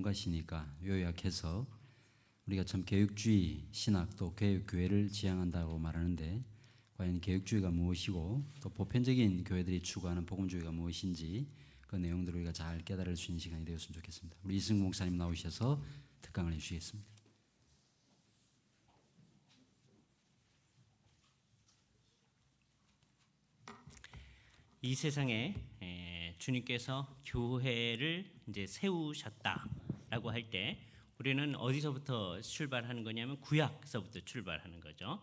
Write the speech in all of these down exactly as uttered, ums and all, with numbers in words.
요약하시니까 요약해서 우리가 참 개혁주의 신학 또 개혁교회를 지향한다고 말하는데 과연 개혁주의가 무엇이고 또 보편적인 교회들이 추구하는 복음주의가 무엇인지 그 내용들을 우리가 잘 깨달을 수 있는 시간이 되었으면 좋겠습니다. 우리 이승국 목사님 나오셔서 특강을 해주시겠습니다. 이 세상에 주님께서 교회를 이제 세우셨다라고 할 때 우리는 어디서부터 출발하는 거냐면 구약서부터 출발하는 거죠.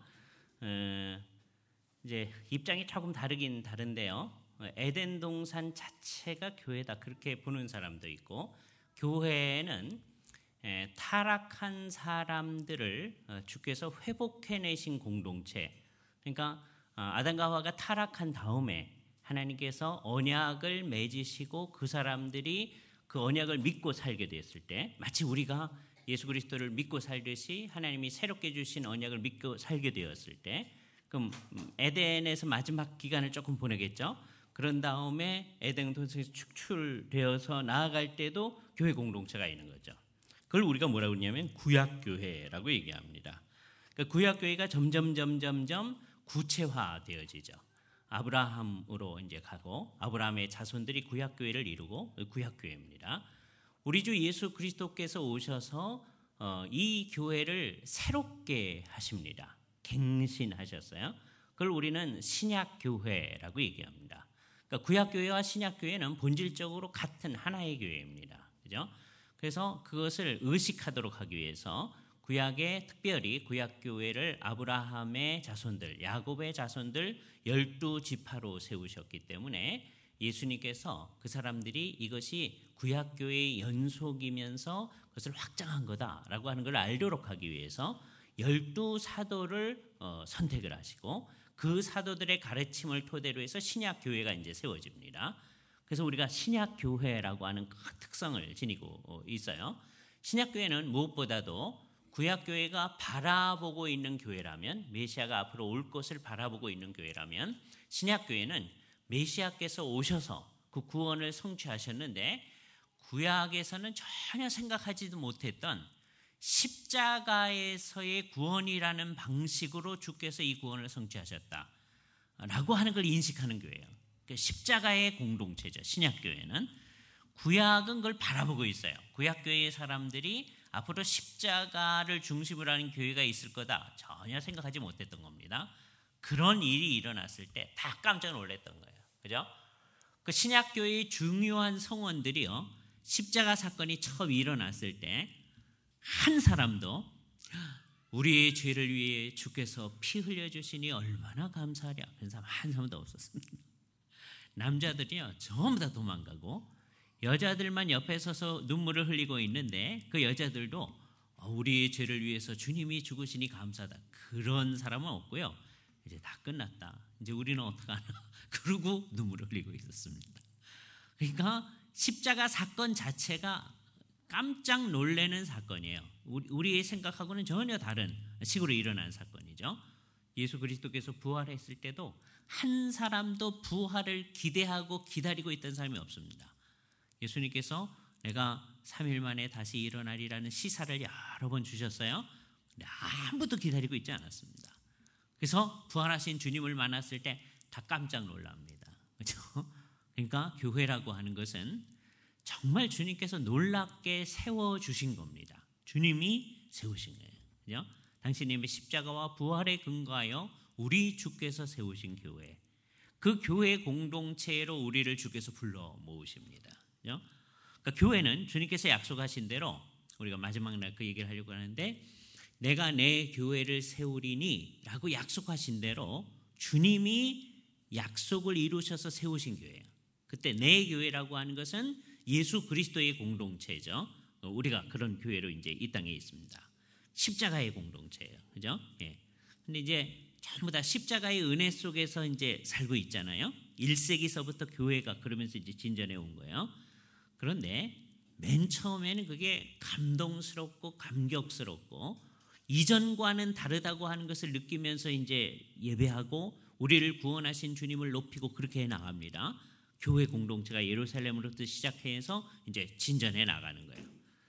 어, 이제 입장이 조금 다르긴 다른데요. 에덴 동산 자체가 교회다 그렇게 보는 사람도 있고, 교회는 에, 타락한 사람들을 어, 주께서 회복해내신 공동체. 그러니까 어, 아담과 하와가 타락한 다음에 하나님께서 언약을 맺으시고 그 사람들이 그 언약을 믿고 살게 됐을 때, 마치 우리가 예수 그리스도를 믿고 살듯이 하나님이 새롭게 주신 언약을 믿고 살게 되었을 때, 그럼 에덴에서 마지막 기간을 조금 보내겠죠. 그런 다음에 에덴 동산에서 축출되어서 나아갈 때도 교회 공동체가 있는 거죠. 그걸 우리가 뭐라고 그러냐면 구약교회라고 얘기합니다. 그러니까 구약교회가 점점 점점점 구체화되어지죠. 아브라함으로 이제 가고 아브라함의 자손들이 구약교회를 이루고 구약교회입니다. 우리 주 예수 그리스도께서 오셔서 어, 이 교회를 새롭게 하십니다. 갱신하셨어요. 그걸 우리는 신약교회라고 얘기합니다. 그러니까 구약교회와 신약교회는 본질적으로 같은 하나의 교회입니다. 그죠? 그래서 그것을 의식하도록 하기 위해서 구약에 특별히 구약교회를 아브라함의 자손들, 야곱의 자손들 열두 지파로 세우셨기 때문에 예수님께서 그 사람들이 이것이 구약교회의 연속이면서 그것을 확장한 거다라고 하는 걸 알도록 하기 위해서 열두 사도를 어, 선택을 하시고 그 사도들의 가르침을 토대로 해서 신약교회가 이제 세워집니다. 그래서 우리가 신약교회라고 하는 큰 특성을 지니고 있어요. 신약교회는 무엇보다도 구약교회가 바라보고 있는 교회라면, 메시아가 앞으로 올 것을 바라보고 있는 교회라면, 신약교회는 메시아께서 오셔서 그 구원을 성취하셨는데 구약에서는 전혀 생각하지도 못했던 십자가에서의 구원이라는 방식으로 주께서 이 구원을 성취하셨다라고 하는 걸 인식하는 교회예요. 그러니까 십자가의 공동체죠. 신약교회는. 구약은 그걸 바라보고 있어요. 구약교회의 사람들이 앞으로 십자가를 중심으로 하는 교회가 있을 거다 전혀 생각하지 못했던 겁니다. 그런 일이 일어났을 때 다 깜짝 놀랐던 거예요. 그죠? 그 신약교회의 중요한 성원들이요, 십자가 사건이 처음 일어났을 때 한 사람도 우리의 죄를 위해 주께서 피 흘려주시니 얼마나 감사하랴, 그런 사람 한 사람도 없었습니다. 남자들이요 전부 다 도망가고 여자들만 옆에 서서 눈물을 흘리고 있는데 그 여자들도 우리의 죄를 위해서 주님이 죽으시니 감사하다, 그런 사람은 없고요. 이제 다 끝났다, 이제 우리는 어떡하나 그러고 눈물을 흘리고 있었습니다. 그러니까 십자가 사건 자체가 깜짝 놀라는 사건이에요. 우리 생각하고는 전혀 다른 식으로 일어난 사건이죠. 예수 그리스도께서 부활했을 때도 한 사람도 부활을 기대하고 기다리고 있던 사람이 없습니다. 예수님께서 내가 삼 일 만에 다시 일어나리라는 시사를 여러 번 주셨어요. 근데 아무도 기다리고 있지 않았습니다. 그래서 부활하신 주님을 만났을 때 다 깜짝 놀랍니다. 그렇죠? 그러니까 교회라고 하는 것은 정말 주님께서 놀랍게 세워주신 겁니다. 주님이 세우신 거예요. 그죠? 당신님의 십자가와 부활에 근거하여 우리 주께서 세우신 교회, 그 교회 공동체로 우리를 주께서 불러 모으십니다. 그죠? 그러니까 교회는 주님께서 약속하신 대로, 우리가 마지막 날 그 얘기를 하려고 하는데, 내가 내 교회를 세우리니 라고 약속하신 대로 주님이 약속을 이루셔서 세우신 교회예요. 그때 내 교회라고 하는 것은 예수 그리스도의 공동체죠. 우리가 그런 교회로 이제 이 땅에 있습니다. 십자가의 공동체예요. 그죠? 예. 근데 이제 전부 다 십자가의 은혜 속에서 이제 살고 있잖아요. 일 세기서부터 교회가 그러면서 이제 진전해 온 거예요. 그런데 맨 처음에는 그게 감동스럽고 감격스럽고 이전과는 다르다고 하는 것을 느끼면서 이제 예배하고 우리를 구원하신 주님을 높이고 그렇게 해 나갑니다. 교회 공동체가 예루살렘으로부터 시작해서 이제 진전해 나가는 거예요.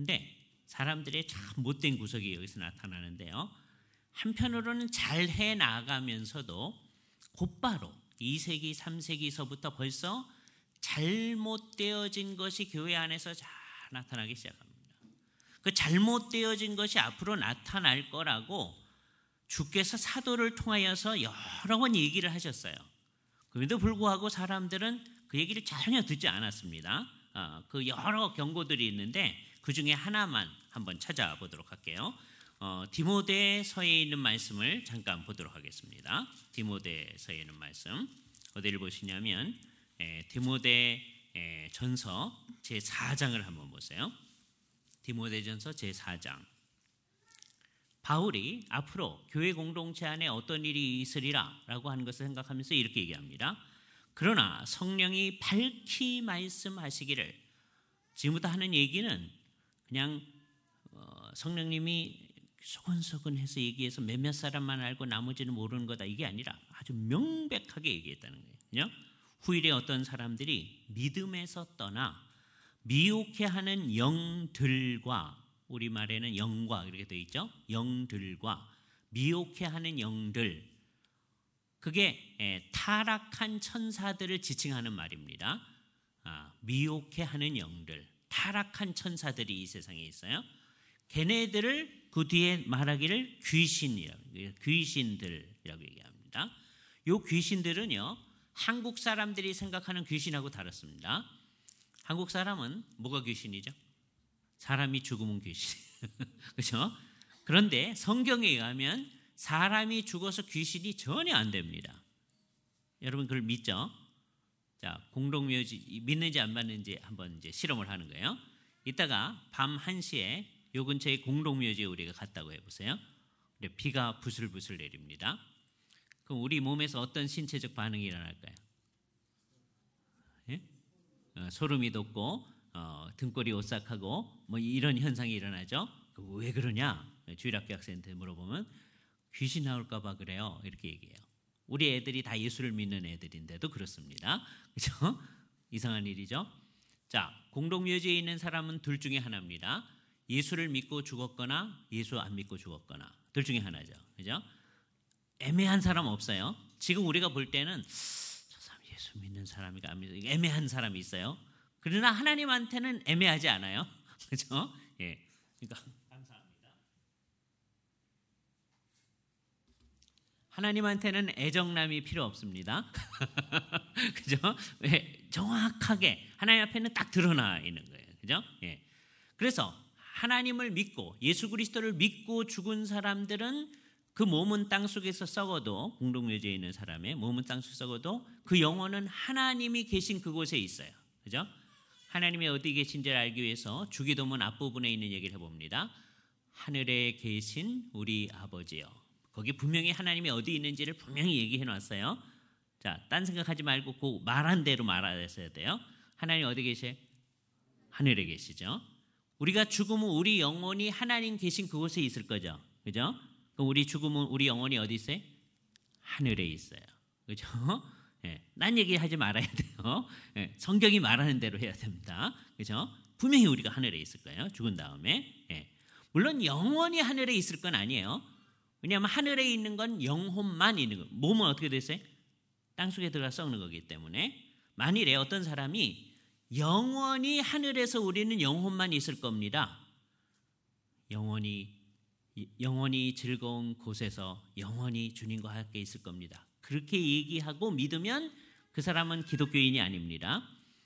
근데 사람들의 참 못된 구석이 여기서 나타나는데요. 한편으로는 잘 해나가면서도 곧바로 이 세기, 삼 세기서부터 벌써 잘못되어진 것이 교회 안에서 잘 나타나기 시작합니다. 그 잘못되어진 것이 앞으로 나타날 거라고 주께서 사도를 통하여서 여러 번 얘기를 하셨어요. 그런데도 불구하고 사람들은 그 얘기를 전혀 듣지 않았습니다. 어, 그 여러 경고들이 있는데 그 중에 하나만 한번 찾아보도록 할게요. 어, 디모데서에 있는 말씀을 잠깐 보도록 하겠습니다. 디모데서에 있는 말씀 어디를 보시냐면 에, 디모데 에, 전서 제사 장을 한번 보세요. 디모데전서 제사 장. 바울이 앞으로 교회 공동체 안에 어떤 일이 있으리라 라고 하는 것을 생각하면서 이렇게 얘기합니다. 그러나 성령이 밝히 말씀하시기를, 지금부터 하는 얘기는 그냥 어, 성령님이 소근소근해서 얘기해서 몇몇 사람만 알고 나머지는 모르는 거다, 이게 아니라 아주 명백하게 얘기했다는 거예요. 그죠? 후일에 어떤 사람들이 믿음에서 떠나 미혹해하는 영들과, 우리말에는 영과 이렇게 되어 있죠. 영들과 미혹해하는 영들, 그게 타락한 천사들을 지칭하는 말입니다. 아, 미혹해하는 영들, 타락한 천사들이 이 세상에 있어요. 걔네들을 그 뒤에 말하기를 귀신이라고, 귀신들이라고 얘기합니다. 요 귀신들은요, 한국 사람들이 생각하는 귀신하고 다릅니다. 한국 사람은 뭐가 귀신이죠? 사람이 죽으면 귀신. 그렇죠? 그런데 성경에 의하면 사람이 죽어서 귀신이 전혀 안 됩니다. 여러분 그걸 믿죠? 자, 공동묘지 믿는지 안 믿는지 한번 이제 실험을 하는 거예요. 이따가 밤 한 시에 요 근처에 공동묘지에 우리가 갔다고 해보세요. 비가 부슬부슬 내립니다. 그럼 우리 몸에서 어떤 신체적 반응이 일어날까요? 예? 어, 소름이 돋고 어, 등골이 오싹하고 뭐 이런 현상이 일어나죠. 왜 그러냐? 주일학교 학생한테 물어보면 귀신 나올까 봐 그래요, 이렇게 얘기해요. 우리 애들이 다 예수를 믿는 애들인데도 그렇습니다. 그렇죠? 이상한 일이죠. 자, 공동묘지에 있는 사람은 둘 중에 하나입니다. 예수를 믿고 죽었거나 예수 안 믿고 죽었거나, 둘 중에 하나죠. 그죠? 애매한 사람 없어요. 지금 우리가 볼 때는 저 사람 예수 믿는 사람이가 안 믿는, 애매한 사람이 있어요. 그러나 하나님한테는 애매하지 않아요. 그렇죠? 예. 그러니까 감사합니다. 하나님한테는 애정남이 필요 없습니다. 그죠? 예. 정확하게 하나님 앞에는 딱 드러나 있는 거예요. 그죠? 예. 그래서 하나님을 믿고 예수 그리스도를 믿고 죽은 사람들은 그 몸은 땅 속에서 썩어도, 공동묘지에 있는 사람의 몸은 땅 속에서 썩어도 그 영혼은 하나님이 계신 그곳에 있어요. 그죠? 하나님이 어디 계신지를 알기 위해서 주기도문 앞부분에 있는 얘기를 해봅니다. 하늘에 계신 우리 아버지요. 거기 분명히 하나님이 어디 있는지를 분명히 얘기해 놨어요. 자, 딴 생각하지 말고 그 말한 대로 말하셔야 돼요. 하나님 어디 계세요? 하늘에 계시죠. 우리가 죽으면 우리 영혼이 하나님 계신 그곳에 있을 거죠. 그죠? 그럼 우리 죽으면 우리 영혼이 어디 있어요? 하늘에 있어요. 그죠? 예, 난 얘기하지 말아야 돼요. 예, 성경이 말하는 대로 해야 됩니다. 그죠? 분명히 우리가 하늘에 있을 거예요. 죽은 다음에. 예. 물론 영원히 하늘에 있을 건 아니에요. 왜냐하면 하늘에 있는 건 영혼만 있는 거예요. 몸은 어떻게 됐어요? 땅속에 들어가 썩는 거기 때문에 만일에 어떤 사람이 영원히 하늘에서 우리는 영혼만 있을 겁니다. 영원히 영원히 즐거운 곳에서 영원히 주님과 함께 있을 겁니다. 그렇게 얘기하고 믿으면 그 사람은 기독교인이 아닙니다.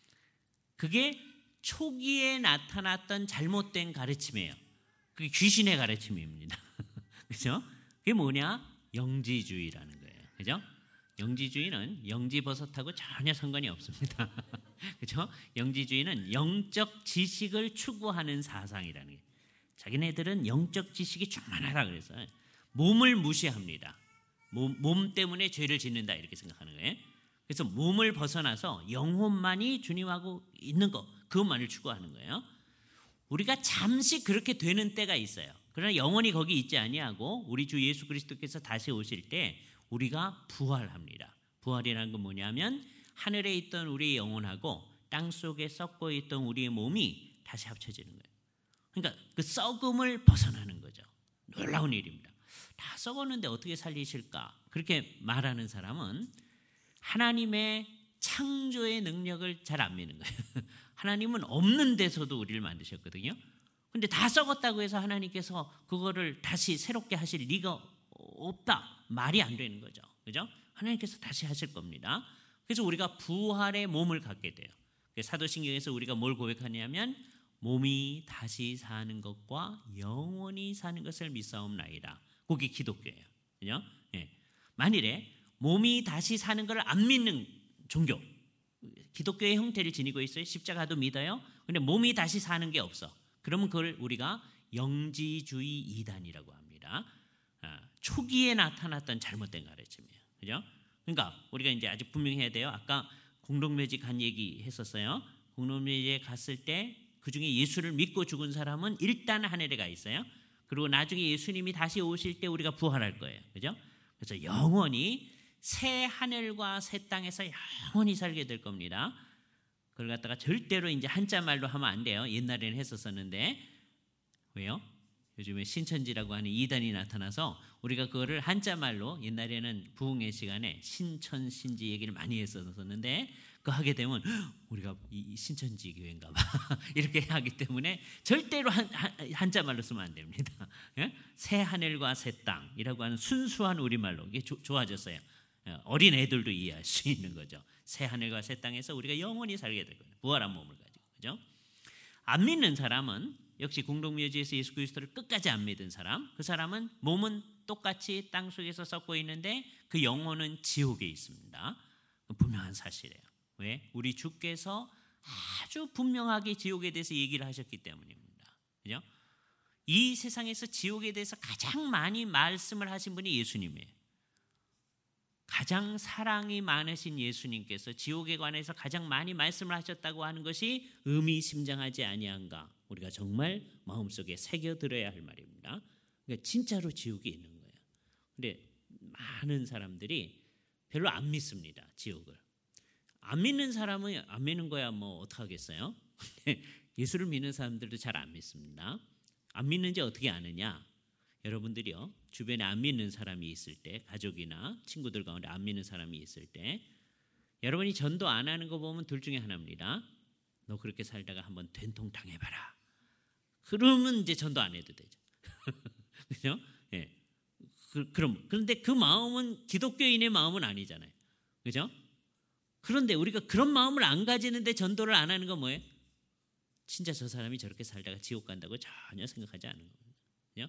그게 초기에 나타났던 잘못된 가르침이에요. 그게 귀신의 가르침입니다. 그죠? 그게 뭐냐? 영지주의라는 거예요. 그죠? 영지주의는 영지버섯하고 전혀 상관이 없습니다. 그죠? 영지주의는 영적 지식을 추구하는 사상이라는 거예요. 자기네들은 영적 지식이 충만하다 그래서 몸을 무시합니다. 몸, 몸 때문에 죄를 짓는다 이렇게 생각하는 거예요. 그래서 몸을 벗어나서 영혼만이 주님하고 있는 것, 그것만을 추구하는 거예요. 우리가 잠시 그렇게 되는 때가 있어요. 그러나 영원히 거기 있지 아니하고 우리 주 예수 그리스도께서 다시 오실 때 우리가 부활합니다. 부활이라는 건 뭐냐면 하늘에 있던 우리의 영혼하고 땅속에 썩고 있던 우리의 몸이 다시 합쳐지는 거예요. 그러니까 그 썩음을 벗어나는 거죠. 놀라운 일입니다. 다 썩었는데 어떻게 살리실까? 그렇게 말하는 사람은 하나님의 창조의 능력을 잘 안 믿는 거예요. 하나님은 없는 데서도 우리를 만드셨거든요. 근데 다 썩었다고 해서 하나님께서 그거를 다시 새롭게 하실 리가 없다. 말이 안 되는 거죠. 그죠? 하나님께서 다시 하실 겁니다. 그래서 우리가 부활의 몸을 갖게 돼요. 사도신경에서 우리가 뭘 고백하냐면 몸이 다시 사는 것과 영원히 사는 것을 믿사옵나이다. 그게 기독교예요. 그죠? 예. 만일에 몸이 다시 사는 걸 안 믿는 종교, 기독교의 형태를 지니고 있어요. 십자가도 믿어요. 근데 몸이 다시 사는 게 없어. 그러면 그걸 우리가 영지주의 이단이라고 합니다. 아, 초기에 나타났던 잘못된 가르침이에요. 그죠? 그러니까 우리가 이제 아주 분명해야 돼요. 아까 공동묘지 간 얘기 했었어요. 공동묘지에 갔을 때 그중에 예수를 믿고 죽은 사람은 일단 하늘에 가 있어요. 그리고 나중에 예수님이 다시 오실 때 우리가 부활할 거예요. 그죠? 그래서 영원히 새 하늘과 새 땅에서 영원히 살게 될 겁니다. 그걸 갖다가 절대로 이제 한자 말로 하면 안 돼요. 옛날에는 했었었는데 왜요? 요즘에 신천지라고 하는 이단이 나타나서 우리가 그거를 한자 말로 옛날에는 부흥회 시간에 신천신지 얘기를 많이 했었었는데 그거 하게 되면 우리가 이 신천지 교회인가 봐 이렇게 하기 때문에 절대로 한, 한, 한자 말로 쓰면 안 됩니다. 예? 새 하늘과 새 땅이라고 하는 순수한 우리말로 이게 조, 좋아졌어요. 어린 애들도 이해할 수 있는 거죠. 새 하늘과 새 땅에서 우리가 영원히 살게 될 거예요. 부활한 몸을 가지고. 그죠? 안 믿는 사람은 역시 공동묘지에서 예수 그리스도를 끝까지 안 믿은 사람, 그 사람은 몸은 똑같이 땅 속에서 썩고 있는데 그 영혼은 지옥에 있습니다. 분명한 사실이에요. 왜? 우리 주께서 아주 분명하게 지옥에 대해서 얘기를 하셨기 때문입니다. 그죠? 이 세상에서 지옥에 대해서 가장 많이 말씀을 하신 분이 예수님이에요. 가장 사랑이 많으신 예수님께서 지옥에 관해서 가장 많이 말씀을 하셨다고 하는 것이 의미심장하지 아니한가? 우리가 정말 마음속에 새겨들어야 할 말입니다. 그러니까 진짜로 지옥이 있는 거예요. 근데 많은 사람들이 별로 안 믿습니다. 지옥을. 안 믿는 사람은 안 믿는 거야 뭐 어떡하겠어요? 예수를 믿는 사람들도 잘 안 믿습니다. 안 믿는지 어떻게 아느냐? 여러분들이요, 주변에 안 믿는 사람이 있을 때, 가족이나 친구들 가운데 안 믿는 사람이 있을 때, 여러분이 전도 안 하는 거 보면 둘 중에 하나입니다. 너 그렇게 살다가 한번 된통 당해봐라. 그러면 이제 전도 안 해도 되죠. 그죠? 예. 그, 그럼 그런데 그 마음은 기독교인의 마음은 아니잖아요. 그죠? 그런데 우리가 그런 마음을 안 가지는데 전도를 안 하는 건 뭐예요? 진짜 저 사람이 저렇게 살다가 지옥 간다고 전혀 생각하지 않는 겁니다. 그죠?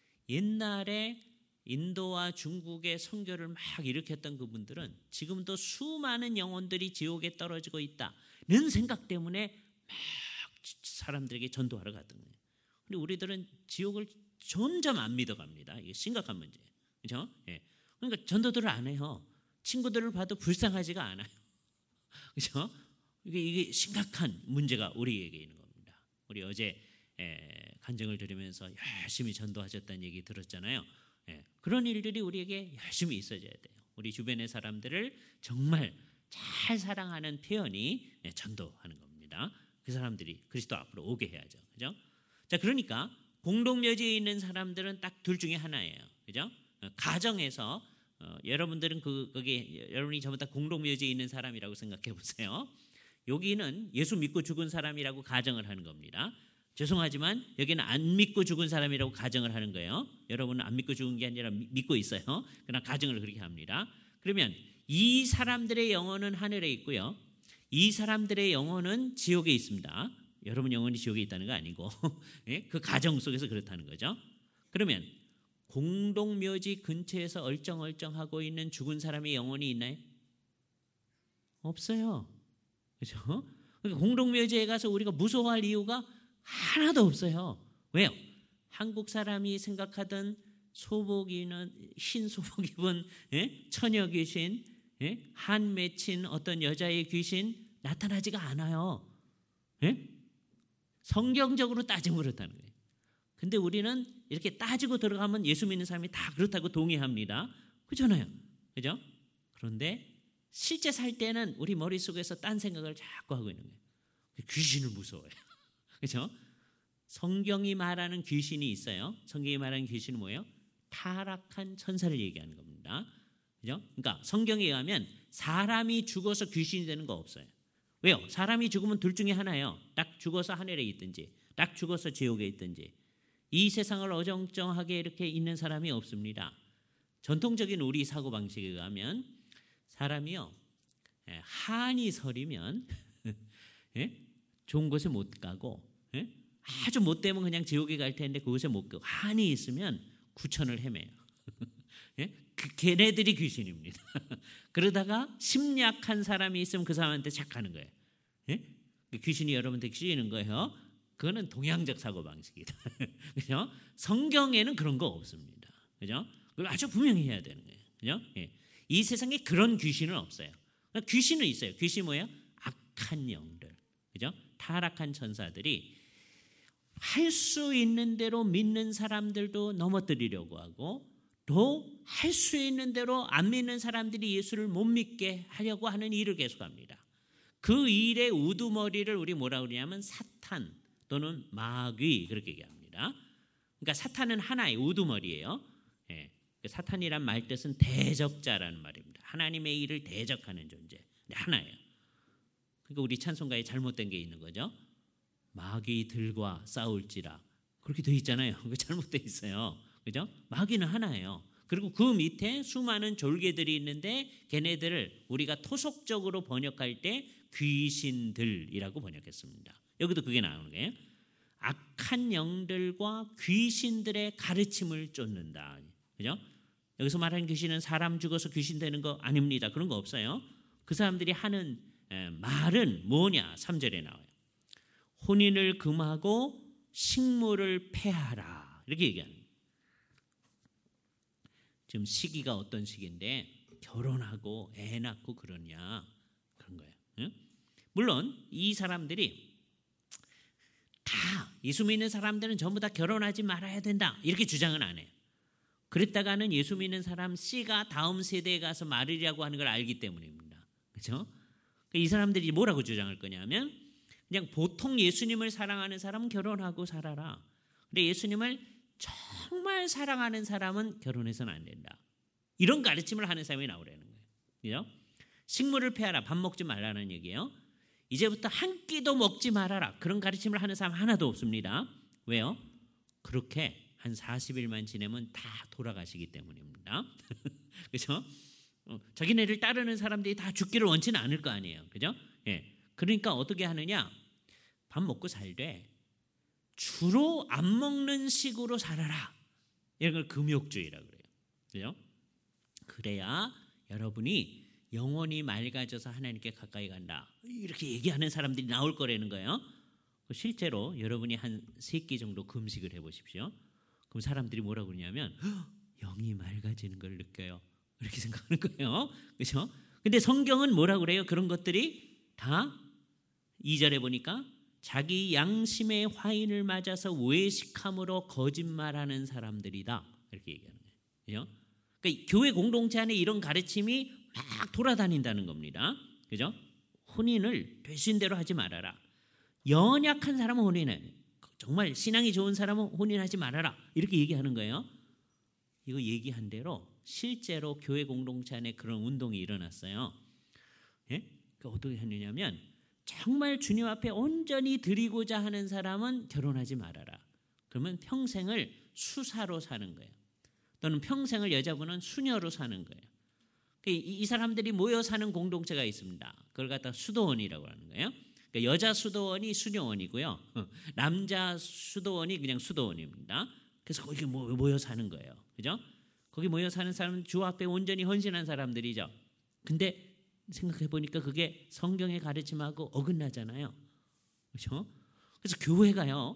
옛날에 인도와 중국의 선교를 막 일으켰던 그분들은 지금도 수많은 영혼들이 지옥에 떨어지고 있다는 생각 때문에 막 사람들에게 전도하러 갔던 거예요. 근데 우리들은 지옥을 점점 안 믿어갑니다. 이게 심각한 문제예요. 그렇죠? 예. 그러니까 전도들을 안 해요. 친구들을 봐도 불쌍하지가 않아요. 그렇죠? 이게, 이게 심각한 문제가 우리에게 있는 겁니다. 우리 어제 에, 간증을 들으면서 열심히 전도하셨다는 얘기 들었잖아요. 예, 그런 일들이 우리에게 열심히 있어져야 돼요. 우리 주변의 사람들을 정말 잘 사랑하는 표현이 예, 전도하는 겁니다. 그 사람들이 그리스도 앞으로 오게 해야죠. 그죠? 자, 그러니까 공동묘지에 있는 사람들은 딱 둘 중에 하나예요. 그죠? 어, 가정에서 어, 여러분들은 그 거기 여러분이 전부 다 공동묘지에 있는 사람이라고 생각해 보세요. 여기는 예수 믿고 죽은 사람이라고 가정을 하는 겁니다. 죄송하지만 여기는 안 믿고 죽은 사람이라고 가정을 하는 거예요. 여러분은 안 믿고 죽은 게 아니라 믿고 있어요. 그러나 가정을 그렇게 합니다. 그러면 이 사람들의 영혼은 하늘에 있고요. 이 사람들의 영혼은 지옥에 있습니다. 여러분 영혼이 지옥에 있다는 거 아니고 예? 그 가정 속에서 그렇다는 거죠. 그러면 공동묘지 근처에서 얼쩡얼쩡하고 있는 죽은 사람의 영혼이 있나요? 없어요. 그렇죠? 그러니까 공동묘지에 가서 우리가 무서워할 이유가 하나도 없어요. 왜요? 한국 사람이 생각하던 소복 입은 흰 소복 입은 예? 처녀 귀신, 예? 한 맺힌 어떤 여자의 귀신 나타나지가 않아요. 예? 성경적으로 따지면 그렇다는 거예요. 근데 우리는 이렇게 따지고 들어가면 예수 믿는 사람이 다 그렇다고 동의합니다. 그렇잖아요. 그죠? 그런데 실제 살 때는 우리 머릿속에서 딴 생각을 자꾸 하고 있는 거예요. 귀신을 무서워해요. 그렇죠? 성경이 말하는 귀신이 있어요. 성경이 말하는 귀신은 뭐예요? 타락한 천사를 얘기하는 겁니다. 그죠? 그러니까 성경에 의하면 사람이 죽어서 귀신이 되는 거 없어요. 왜요? 사람이 죽으면 둘 중에 하나예요. 딱 죽어서 하늘에 있든지, 딱 죽어서 지옥에 있든지. 이 세상을 어정쩡하게 이렇게 있는 사람이 없습니다. 전통적인 우리 사고방식에 의하면 사람이요, 한이 서리면 예? 좋은 곳에 못 가고, 예? 아주 못되면 그냥 지옥에 갈 텐데 그곳에 못 가고, 한이 있으면 구천을 헤매요. 예? 그 걔네들이 귀신입니다. 그러다가 심약한 사람이 있으면 그 사람한테 착하는 거예요. 예? 귀신이 여러분한테 씌이는 거예요. 그거는 동양적 사고방식이다. 그죠? 성경에는 그런 거 없습니다. 그죠? 그걸 아주 분명히 해야 되는 거예요. 그죠? 예. 이 세상에 그런 귀신은 없어요. 귀신은 있어요. 귀신이 뭐예요? 악한 영들. 그죠? 타락한 천사들이 할 수 있는 대로 믿는 사람들도 넘어뜨리려고 하고, 또 할 수 있는 대로 안 믿는 사람들이 예수를 못 믿게 하려고 하는 일을 계속합니다. 그 일의 우두머리를 우리 뭐라 그러냐면 사탄 또는 마귀, 그렇게 얘기합니다. 그러니까 사탄은 하나의 우두머리예요. 예. 사탄이란 말 뜻은 대적자라는 말입니다. 하나님의 일을 대적하는 존재. 하나예요. 그러니까 우리 찬송가에 잘못된 게 있는 거죠. 마귀들과 싸울지라, 그렇게 돼 있잖아요. 그거 잘못돼 있어요. 그죠? 마귀는 하나예요. 그리고 그 밑에 수많은 졸개들이 있는데 걔네들을 우리가 토속적으로 번역할 때 귀신들이라고 번역했습니다. 여기도 그게 나오는 거예요. 악한 영들과 귀신들의 가르침을 쫓는다. 그죠? 여기서 말하는 귀신은 사람 죽어서 귀신 되는 거 아닙니다. 그런 거 없어요. 그 사람들이 하는 말은 뭐냐? 삼 절에 나와요. 혼인을 금하고 식물을 폐하라, 이렇게 얘기하는 거예요. 지금 시기가 어떤 시기인데 결혼하고 애 낳고 그러냐, 그런 거예요. 응? 물론 이 사람들이 다, 예수 믿는 사람들은 전부 다 결혼하지 말아야 된다, 이렇게 주장은 안 해요. 그랬다가는 예수 믿는 사람 C가 다음 세대에 가서 말으려고 하는 걸 알기 때문입니다. 그렇죠? 이 사람들이 뭐라고 주장할 거냐면, 그냥 보통 예수님을 사랑하는 사람은 결혼하고 살아라. 근데 예수님을 정말 사랑하는 사람은 결혼해서는 안 된다. 이런 가르침을 하는 사람이 나오라는 거예요. 그죠? 식물을 폐하라, 밥 먹지 말라는 얘기예요. 이제부터 한 끼도 먹지 말아라, 그런 가르침을 하는 사람 하나도 없습니다. 왜요? 그렇게 한 사십 일만 지내면 다 돌아가시기 때문입니다. 그렇죠? 어, 자기네를 따르는 사람들이 다 죽기를 원치는 않을 거 아니에요. 그죠? 예. 그러니까 어떻게 하느냐? 밥 먹고 살되 주로 안 먹는 식으로 살아라. 이런 걸 금욕주의라고 그래요. 그죠? 그래야 여러분이 영혼이 맑아져서 하나님께 가까이 간다, 이렇게 얘기하는 사람들이 나올 거라는 거예요. 실제로 여러분이 한 세 끼 정도 금식을 해보십시오. 그럼 사람들이 뭐라고 그러냐면 영이 맑아지는 걸 느껴요, 이렇게 생각하는 거예요. 그렇죠? 근데 성경은 뭐라고 그래요? 그런 것들이 다 이 절에 보니까 자기 양심의 화인을 맞아서 외식함으로 거짓말하는 사람들이다, 이렇게 얘기하는 거예요. 그죠? 그러니까 교회 공동체 안에 이런 가르침이 막 돌아다닌다는 겁니다. 그죠? 혼인을 되신 대로 하지 말아라. 연약한 사람은 혼인해, 정말 신앙이 좋은 사람은 혼인하지 말아라, 이렇게 얘기하는 거예요. 이거 얘기한 대로 실제로 교회 공동체 안에 그런 운동이 일어났어요. 예? 그러니까 어떻게 했느냐면, 정말 주님 앞에 온전히 드리고자 하는 사람은 결혼하지 말아라. 그러면 평생을 수사로 사는 거예요. 또는 평생을 여자분은 수녀로 사는 거예요. 이 사람들이 모여 사는 공동체가 있습니다. 그걸 갖다 수도원이라고 하는 거예요. 그러니까 여자 수도원이 수녀원이고요, 남자 수도원이 그냥 수도원입니다. 그래서 거기 모여 사는 거예요. 그죠? 거기 모여 사는 사람은 주 앞에 온전히 헌신한 사람들이죠. 근데 생각해 보니까 그게 성경의 가르침하고 어긋나잖아요. 그렇죠? 그래서 교회가요,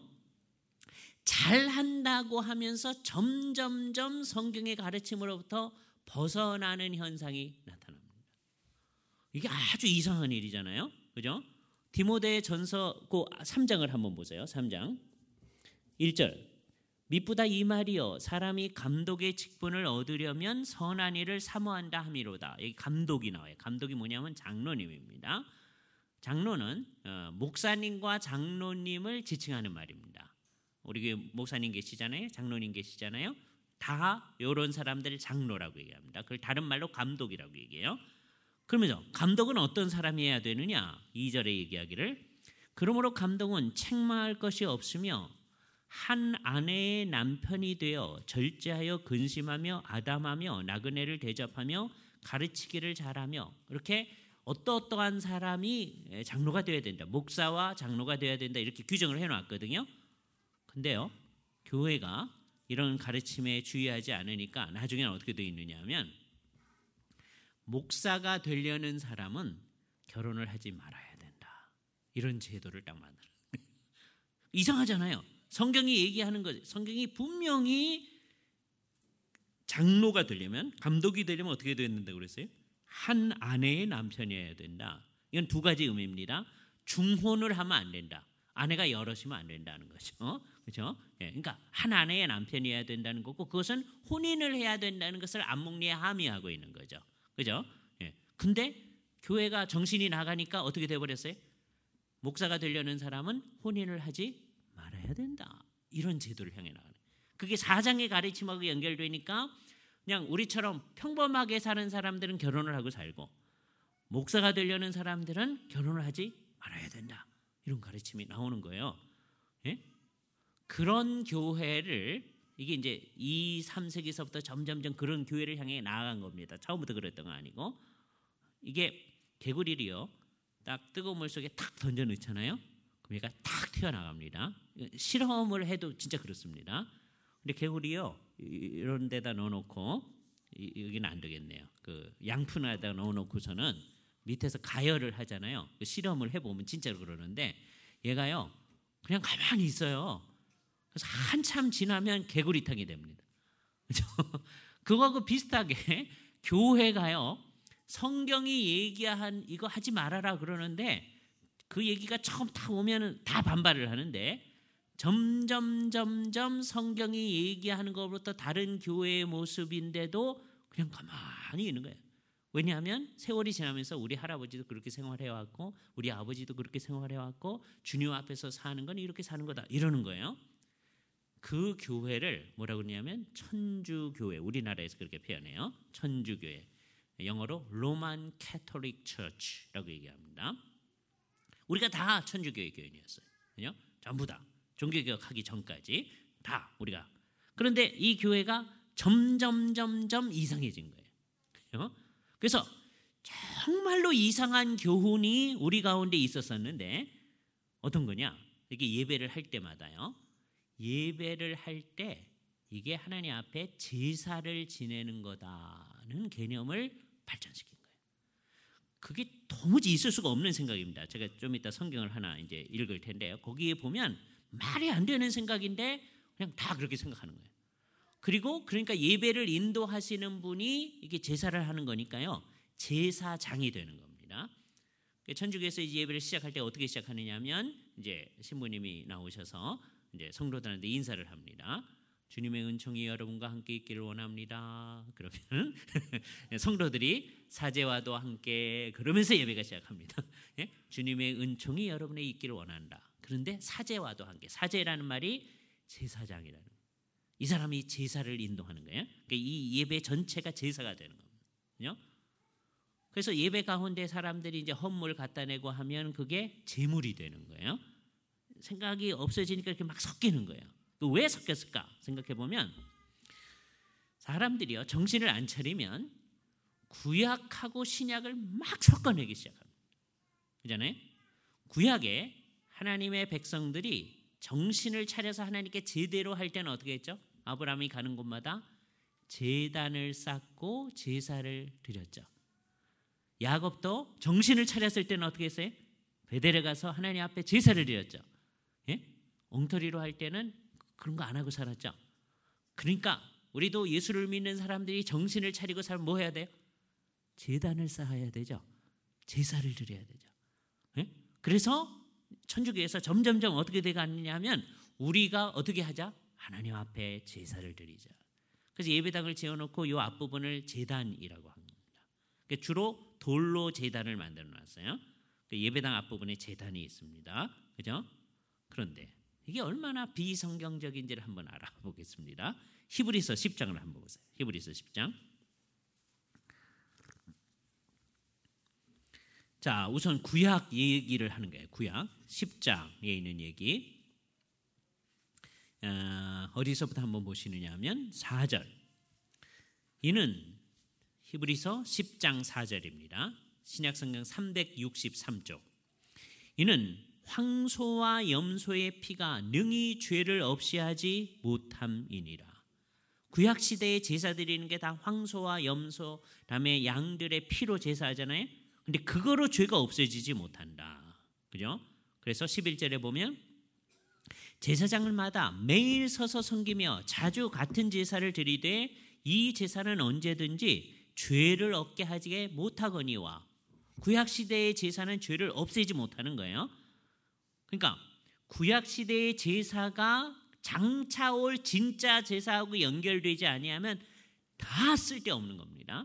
잘한다고 하면서 점점점 성경의 가르침으로부터 벗어나는 현상이 나타납니다. 이게 아주 이상한 일이잖아요. 그죠? 디모데 전서 그 삼 장을 한번 보세요. 삼 장 일 절. 미쁘다 이 말이여, 사람이 감독의 직분을 얻으려면 선한 일을 사모한다 함이로다. 여기 감독이 나와요. 감독이 뭐냐면 장로님입니다. 장로는 어, 목사님과 장로님을 지칭하는 말입니다. 우리 교회 목사님 계시잖아요. 장로님 계시잖아요. 다 이런 사람들을 장로라고 얘기합니다. 그걸 다른 말로 감독이라고 얘기해요. 그러면서 감독은 어떤 사람이어야 되느냐? 이 절에 얘기하기를 그러므로 감독은 책망할 것이 없으며 한 아내의 남편이 되어 절제하여 근심하며 아담하며 나그네를 대접하며 가르치기를 잘하며 이렇게 어떠어떠한 사람이 장로가 되어야 된다. 목사와 장로가 되어야 된다. 이렇게 규정을 해놨거든요. 근데요. 교회가 이런 가르침에 주의하지 않으니까 나중에는 어떻게 되어 있느냐 하면 목사가 되려는 사람은 결혼을 하지 말아야 된다. 이런 제도를 딱 만들어요. 이상하잖아요. 성경이 얘기하는 거, 성경이 분명히 장로가 되려면, 감독이 되려면 어떻게 되어야 된다고 그랬어요? 한 아내의 남편이어야 된다. 이건 두 가지 의미입니다. 중혼을 하면 안 된다. 아내가 여럿이면 안 된다는 거죠. 어? 그렇죠? 예, 그러니까 한 아내의 남편이어야 된다는 거고 그것은 혼인을 해야 된다는 것을 암묵리에 함의하고 있는 거죠. 그죠? 예. 근데 교회가 정신이 나가니까 어떻게 돼버렸어요? 목사가 되려는 사람은 혼인을 하지 말아야 된다. 이런 제도를 향해 나가는. 그게 사장의 가르침하고 연결되니까 그냥 우리처럼 평범하게 사는 사람들은 결혼을 하고 살고 목사가 되려는 사람들은 결혼을 하지 말아야 된다. 이런 가르침이 나오는 거예요. 예? 그런 교회를 이게 이제 이, 삼 세기서부터 점점점 그런 교회를 향해 나아간 겁니다. 처음부터 그랬던 거 아니고 이게 개구리를요 딱 뜨거운 물 속에 탁 던져 넣잖아요. 그럼 얘가 탁 튀어나갑니다. 실험을 해도 진짜 그렇습니다. 근데 개구리요 이런 데다 넣어놓고 여기는 안 되겠네요. 그 양푼에다 넣어놓고서는 밑에서 가열을 하잖아요. 그 실험을 해보면 진짜로 그러는데 얘가요 그냥 가만히 있어요. 그래서 한참 지나면 개구리탕이 됩니다. 그렇죠? 그거하고 비슷하게 교회가요 성경이 얘기한 이거 하지 말아라 그러는데 그 얘기가 처음 딱 오면은 다 반발을 하는데 점점 점점 성경이 얘기하는 것부터 다른 교회의 모습인데도 그냥 가만히 있는 거예요. 왜냐하면 세월이 지나면서 우리 할아버지도 그렇게 생활해왔고 우리 아버지도 그렇게 생활해왔고 주님 앞에서 사는 건 이렇게 사는 거다 이러는 거예요. 그 교회를 뭐라고 그러냐면 천주교회, 우리나라에서 그렇게 표현해요. 천주교회, 영어로 로만 캐톨릭 처치라고 얘기합니다. 우리가 다 천주교회 교인이었어요. 그죠? 전부 다 종교개혁하기 전까지 다 우리가. 그런데 이 교회가 점점 점점 이상해진 거예요. 그죠? 그래서 정말로 이상한 교훈이 우리 가운데 있었었는데 어떤 거냐? 이게 예배를 할 때마다요. 예배를 할 때 이게 하나님 앞에 제사를 지내는 거다는 개념을 발전시킨 거예요. 그게 도무지 있을 수가 없는 생각입니다. 제가 좀 이따 성경을 하나 이제 읽을 텐데요. 거기에 보면 말이 안 되는 생각인데 그냥 다 그렇게 생각하는 거예요. 그리고 그러니까 예배를 인도하시는 분이 이게 제사를 하는 거니까요. 제사장이 되는 겁니다. 천주교에서 이제 예배를 시작할 때 어떻게 시작하느냐면 이제 신부님이 나오셔서 이제 성도들한테 인사를 합니다. 주님의 은총이 여러분과 함께 있기를 원합니다. 그러면 성도들이 사제와도 함께 그러면서 예배가 시작합니다. 예? 주님의 은총이 여러분에 있기를 원한다. 그런데 사제와도 함께, 사제라는 말이 제사장이라는 거예요. 이 사람이 제사를 인도하는 거예요. 그러니까 이 예배 전체가 제사가 되는 겁니다. 그래서 예배 가운데 사람들이 이제 헌물 갖다 내고 하면 그게 제물이 되는 거예요. 생각이 없어지니까 이렇게 막 섞이는 거예요. 왜 섞였을까 생각해 보면 사람들이요 정신을 안 차리면 구약하고 신약을 막 섞어내기 시작합니다. 그잖아요. 구약에 하나님의 백성들이 정신을 차려서 하나님께 제대로 할 때는 어떻게 했죠? 아브라함이 가는 곳마다 제단을 쌓고 제사를 드렸죠. 야곱도 정신을 차렸을 때는 어떻게 했어요? 베델에 가서 하나님 앞에 제사를 드렸죠. 예? 엉터리로 할 때는 그런 거 안 하고 살았죠. 그러니까 우리도 예수를 믿는 사람들이 정신을 차리고 살면 뭐 해야 돼요? 제단을 쌓아야 되죠. 제사를 드려야 되죠. 예? 그래서 천주교에서 점점점 어떻게 돼가느냐 하면 우리가 어떻게 하자? 하나님 앞에 제사를 드리자. 그래서 예배당을 지어놓고 이 앞부분을 제단이라고 합니다. 그러니까 주로 돌로 제단을 만들어 놨어요. 예배당 앞부분에 제단이 있습니다. 그죠? 그런데 이게 얼마나 비성경적인지를 한번 알아보겠습니다. 히브리서 십 장을 한번 보세요. 히브리서 십 장. 자, 우선 구약 얘기를 하는 거예요. 구약 십 장에 있는 얘기. 어, 어디서부터 한번 보시느냐 하면 사 절. 이는 히브리서 십 장 사 절입니다. 신약성경 삼백육십삼 쪽. 이는 황소와 염소의 피가 능히 죄를 없이 하지 못함이니라. 구약 시대에 제사 드리는 게 다 황소와 염소, 그다음에 양들의 피로 제사하잖아요. 근데 그거로 죄가 없어지지 못한다. 그죠? 그래서 십일 절에 보면 제사장을마다 매일 서서 섬기며 자주 같은 제사를 드리되 이 제사는 언제든지 죄를 얻게 하지 못하거니와. 구약 시대의 제사는 죄를 없애지 못하는 거예요. 그러니까 구약 시대의 제사가 장차 올 진짜 제사하고 연결되지 아니하면 다 쓸데없는 겁니다.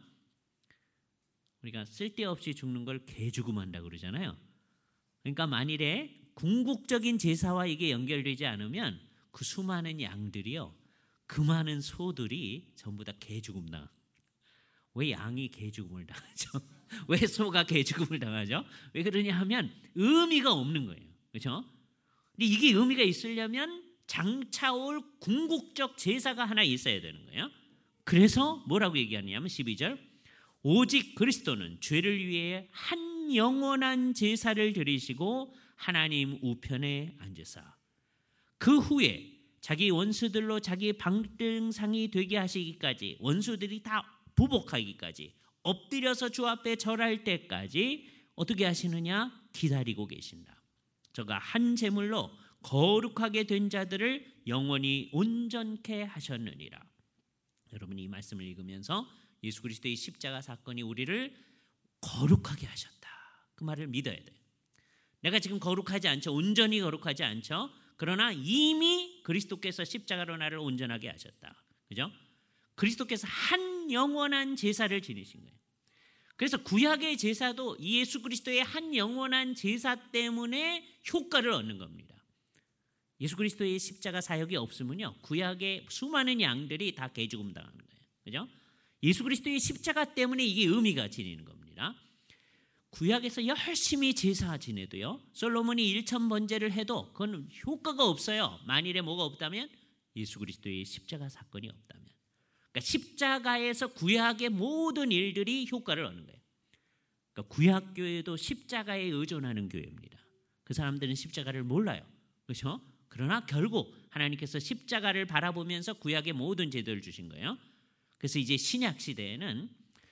우리가 쓸데없이 죽는 걸 개죽음한다고 그러잖아요. 그러니까 만일에 궁극적인 제사와 이게 연결되지 않으면 그 수많은 양들이요, 그 많은 소들이 전부 다 개죽음 당해요. 왜 양이 개죽음을 당하죠? 왜 소가 개죽음을 당하죠? 왜 그러냐 하면 의미가 없는 거예요. 그렇죠? 근데 이게 의미가 있으려면 장차 올 궁극적 제사가 하나 있어야 되는 거예요. 그래서 뭐라고 얘기하냐면 십이 절. 오직 그리스도는 죄를 위해 한 영원한 제사를 드리시고 하나님 우편에 앉으사 그 후에 자기 원수들로 자기 방등상이 되게 하시기까지, 원수들이 다 부복하기까지, 엎드려서 주 앞에 절할 때까지 어떻게 하시느냐? 기다리고 계신다. 저가 한 제물로 거룩하게 된 자들을 영원히 온전케 하셨느니라. 여러분이 이 말씀을 읽으면서 예수 그리스도의 십자가 사건이 우리를 거룩하게 하셨다, 그 말을 믿어야 돼요. 내가 지금 거룩하지 않죠. 온전히 거룩하지 않죠. 그러나 이미 그리스도께서 십자가로 나를 온전하게 하셨다. 그죠? 그리스도께서 한 영원한 제사를 지니신 거예요. 그래서 구약의 제사도 예수 그리스도의 한 영원한 제사 때문에 효과를 얻는 겁니다. 예수 그리스도의 십자가 사역이 없으면요, 구약의 수많은 양들이 다 개죽음 당하는 거예요. 그죠? 예수 그리스도의 십자가 때문에 이게 의미가 지니는 겁니다. 구약에서 열심히 제사 지내도요, 솔로몬이 천만 번제를 해도 그건 효과가 없어요. 만일에 뭐가 없다면 예수 그리스도의 십자가 사건이 없다면. 그러니까 십자가에서 구약의 모든 일들이 효과를 얻는 거예요. 그러니까 구약 교회도 십자가에 의존하는 교회입니다. 그 사람들은 십자가를 몰라요. 그렇죠? 그러나 결국 하나님께서 십자가를 바라보면서 구약의 모든 제도를 주신 거예요. 그래서 이제 신약 시대에는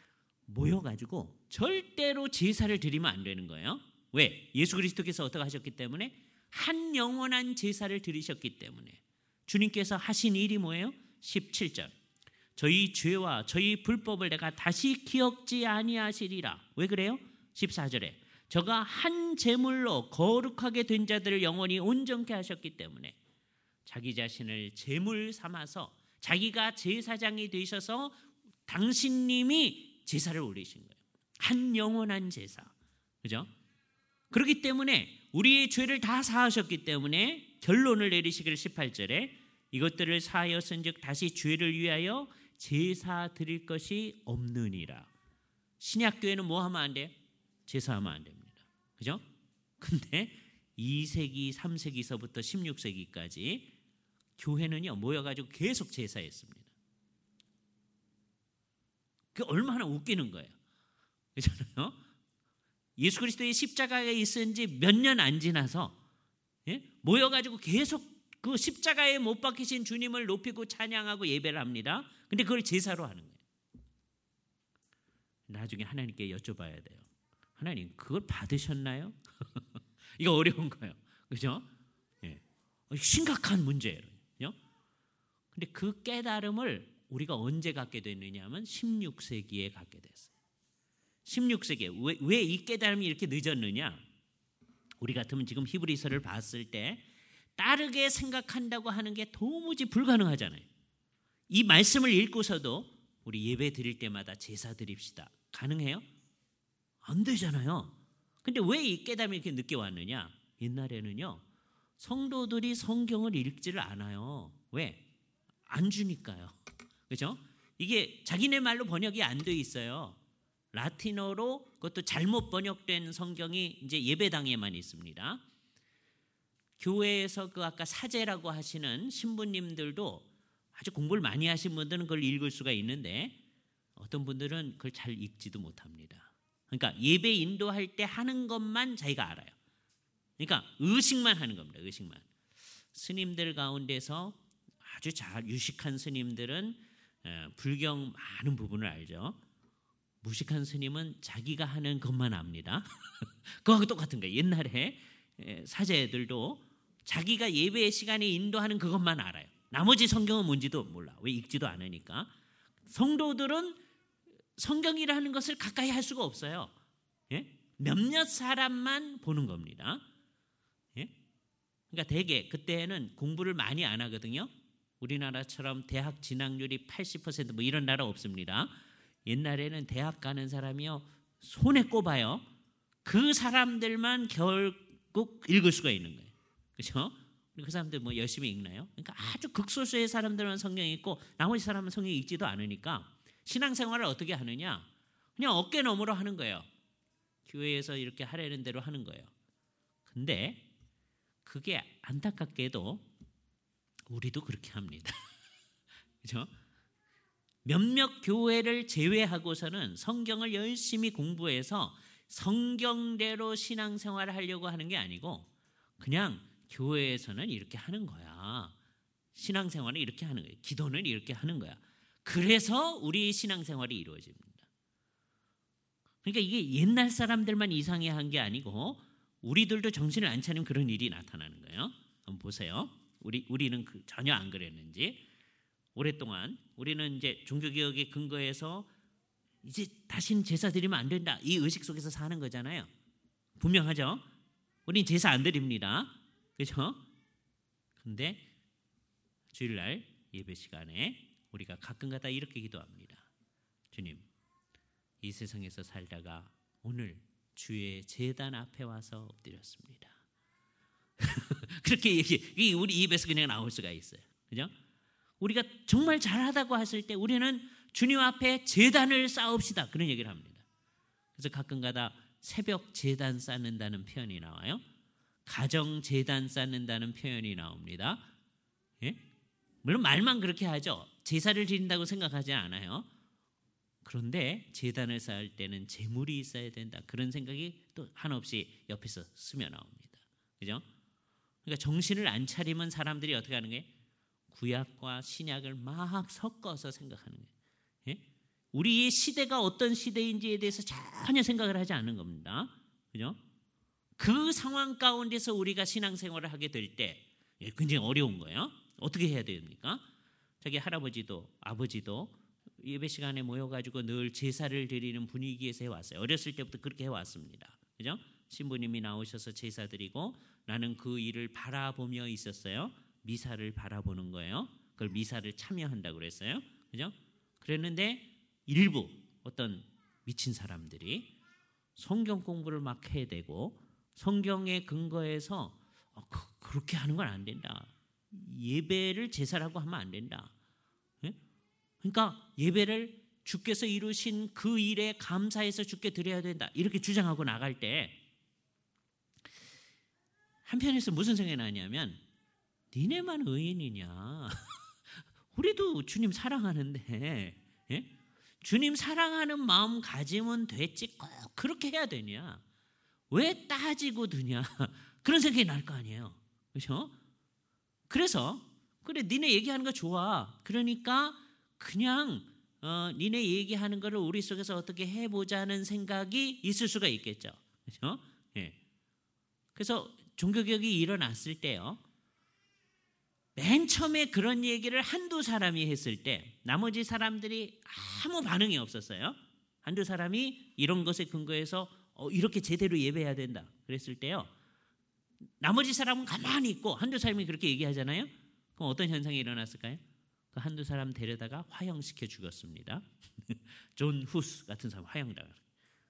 모여가지고 절대로 제사를 드리면 안 되는 거예요. 왜? 예수 그리스도께서 어떻게 하셨기 때문에, 한 영원한 제사를 드리셨기 때문에. 주님께서 하신 일이 뭐예요? 십칠 절. 저희 죄와 저희 불법을 내가 다시 기억지 아니하시리라. 왜 그래요? 십사 절에 저가 한 제물로 거룩하게 된 자들을 영원히 온전케 하셨기 때문에 자기 자신을 제물 삼아서 자기가 제사장이 되셔서 당신님이 제사를 올리신 거예요. 한 영원한 제사. 그죠? 그렇기 때문에 우리의 죄를 다 사하셨기 때문에 결론을 내리시기를 십팔 절에 이것들을 사하였은즉 다시 죄를 위하여 제사 드릴 것이 없느니라. 신약교회는 뭐 하면 안 돼요? 제사하면 안 됩니다. 그죠? 근데 이 세기, 삼 세기서부터 십육 세기까지 교회는요, 모여가지고 계속 제사했습니다. 그게 얼마나 웃기는 거예요. 그렇잖아요? 예수 그리스도의 십자가에 있은 지 몇 년 안 지나서, 예? 모여가지고 계속 그 십자가에 못 박히신 주님을 높이고 찬양하고 예배를 합니다. 근데 그걸 제사로 하는 거예요. 나중에 하나님께 여쭤봐야 돼요. 하나님, 그걸 받으셨나요? 이거 어려운 거예요. 그죠? 예. 심각한 문제예요. 그죠? 근데 그 깨달음을 우리가 언제 갖게 됐느냐 하면 십육 세기에 갖게 됐어요. 십육 세기에. 왜, 왜 이 깨달음이 이렇게 늦었느냐? 우리 같으면 지금 히브리서를 봤을 때 따르게 생각한다고 하는 게 도무지 불가능하잖아요. 이 말씀을 읽고서도 우리 예배 드릴 때마다 제사 드립시다. 가능해요? 안 되잖아요. 근데 왜 이 깨달음이 이렇게 늦게 왔느냐? 옛날에는요, 성도들이 성경을 읽지를 않아요. 왜? 안 주니까요. 그렇죠? 이게 자기네 말로 번역이 안 돼 있어요. 라틴어로 그것도 잘못 번역된 성경이 이제 예배당에만 있습니다. 교회에서 그 아까 사제라고 하시는 신부님들도 아주 공부를 많이 하신 분들은 그걸 읽을 수가 있는데 어떤 분들은 그걸 잘 읽지도 못합니다. 그러니까 예배 인도할 때 하는 것만 자기가 알아요. 그러니까 의식만 하는 겁니다. 의식만. 스님들 가운데서 아주 잘 유식한 스님들은 불경 많은 부분을 알죠. 무식한 스님은 자기가 하는 것만 압니다. 그거하고 똑같은 거예요. 옛날에 사제들도 자기가 예배 시간에 인도하는 그것만 알아요. 나머지 성경은 뭔지도 몰라. 왜 읽지도 않으니까. 성도들은 성경이라는 것을 가까이 할 수가 없어요. 예? 몇몇 사람만 보는 겁니다. 예? 그러니까 대개 그때는 공부를 많이 안 하거든요. 우리나라처럼 대학 진학률이 팔십 퍼센트 뭐 이런 나라 없습니다. 옛날에는 대학 가는 사람이요 손에 꼽아요. 그 사람들만 결국 읽을 수가 있는 거예요. 그렇죠? 그 사람들 뭐 열심히 읽나요? 그러니까 아주 극소수의 사람들은 성경 읽고 나머지 사람은 성경 읽지도 않으니까 신앙생활을 어떻게 하느냐? 그냥 어깨 너머로 하는 거예요. 교회에서 이렇게 하라는 대로 하는 거예요. 근데 그게 안타깝게도 우리도 그렇게 합니다. 그렇죠? 몇몇 교회를 제외하고서는 성경을 열심히 공부해서 성경대로 신앙생활을 하려고 하는 게 아니고 그냥 교회에서는 이렇게 하는 거야. 신앙생활은 이렇게 하는 거야. 기도는 이렇게 하는 거야. 그래서 우리 신앙생활이 이루어집니다. 그러니까 이게 옛날 사람들만 이상해한 게 아니고 우리들도 정신을 안 차리면 그런 일이 나타나는 거예요. 한번 보세요. 우리 우리는 그 전혀 안 그랬는지. 오랫동안 우리는 이제 종교개혁의 근거에서 이제 다시는 제사 드리면 안 된다. 이 의식 속에서 사는 거잖아요. 분명하죠? 우린 제사 안 드립니다. 그렇죠? 근데 주일날 예배 시간에 우리가 가끔가다 이렇게 기도합니다. 주님, 이 세상에서 살다가 오늘 주의 제단 앞에 와서 엎드렸습니다. 그렇게 얘기, 우리 입에서 그냥 나올 수가 있어요. 그죠? 우리가 정말 잘하다고 했을 때 우리는 주님 앞에 제단을 쌓읍시다. 그런 얘기를 합니다. 그래서 가끔가다 새벽 제단 쌓는다는 표현이 나와요. 가정 제단 쌓는다는 표현이 나옵니다. 예? 물론 말만 그렇게 하죠. 제사를 드린다고 생각하지 않아요. 그런데 제단을 쌓을 때는 재물이 있어야 된다. 그런 생각이 또 한없이 옆에서 스며 나옵니다. 그죠? 그러니까 정신을 안 차리면 사람들이 어떻게 하는 거예요? 구약과 신약을 막 섞어서 생각하는 거예요. 예? 우리의 시대가 어떤 시대인지에 대해서 전혀 생각을 하지 않는 겁니다. 그죠? 그 상황 가운데서 우리가 신앙생활을 하게 될 때 굉장히 어려운 거예요. 어떻게 해야 됩니까? 자기 할아버지도 아버지도 예배 시간에 모여가지고 늘 제사를 드리는 분위기에서 해왔어요. 어렸을 때부터 그렇게 해왔습니다. 그죠? 신부님이 나오셔서 제사 드리고 나는 그 일을 바라보며 있었어요. 미사를 바라보는 거예요. 그걸 미사를 참여한다고 그랬어요. 그죠? 그랬는데 일부 어떤 미친 사람들이 성경 공부를 막 해야 되고 성경에 근거해서 어, 그, 그렇게 하는 건 안 된다. 예배를 제사라고 하면 안 된다. 예? 그러니까 예배를 주께서 이루신 그 일에 감사해서 주께 드려야 된다. 이렇게 주장하고 나갈 때 한편에서 무슨 생각이 나냐면 니네만 의인이냐. 우리도 주님 사랑하는데 예? 주님 사랑하는 마음 가지면 됐지 꼭 그렇게 해야 되냐. 왜 따지고 드냐. 그런 생각이 날 거 아니에요. 그렇죠? 그래서 그래 니네 얘기하는 거 좋아. 그러니까 그냥 어, 니네 얘기하는 거를 우리 속에서 어떻게 해보자는 생각이 있을 수가 있겠죠. 그렇죠? 예. 그래서 종교개혁이 일어났을 때요. 맨 처음에 그런 얘기를 한두 사람이 했을 때 나머지 사람들이 아무 반응이 없었어요. 한두 사람이 이런 것에 근거해서 어, 이렇게 제대로 예배해야 된다 그랬을 때요. 나머지 사람은 가만히 있고 한두 사람이 그렇게 얘기하잖아요. 그럼 어떤 현상이 일어났을까요? 그 한두 사람 데려다가 화형시켜 죽었습니다. 존 후스 같은 사람 화형당한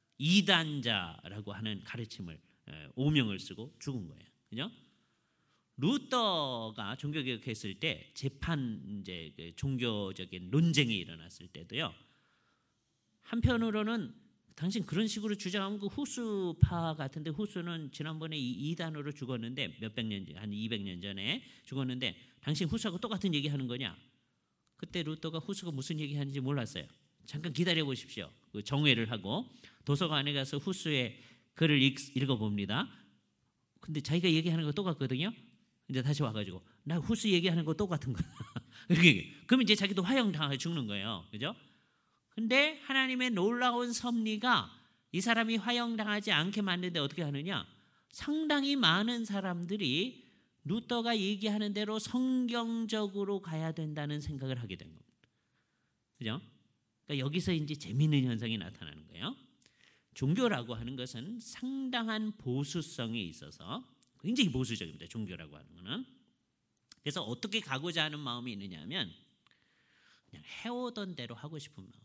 이단자라고 하는 가르침을 오명을 쓰고 죽은 거예요. 그죠? 루터가 종교개혁했을 때 재판 이제 그 종교적인 논쟁이 일어났을 때도요. 한편으로는 당신 그런 식으로 주장하면 그 후수파 같은데, 후수는 지난번에 이단으로 죽었는데 몇백 년, 한 이백 년 전에 죽었는데 당신 후수하고 똑같은 얘기하는 거냐? 그때 루터가 후수가 무슨 얘기하는지 몰랐어요. 잠깐 기다려 보십시오. 그 정회를 하고 도서관에 가서 후수의 글을 읽, 읽어봅니다. 근데 자기가 얘기하는 거 똑같거든요. 이제 다시 와가지고 나 후수 얘기하는 거 똑같은 거야. 이렇게 그러면 이제 자기도 화형 당해 죽는 거예요, 그죠? 근데 하나님의 놀라운 섭리가 이 사람이 화형 당하지 않게 만드는데 어떻게 하느냐? 상당히 많은 사람들이 루터가 얘기하는 대로 성경적으로 가야 된다는 생각을 하게 된 겁니다. 그죠? 그러니까 여기서 이제 재미있는 현상이 나타나는 거예요. 종교라고 하는 것은 상당한 보수성에 있어서 굉장히 보수적입니다. 종교라고 하는 거는. 그래서 어떻게 가고자 하는 마음이 있느냐 하면 그냥 해오던 대로 하고 싶은 마음이에요.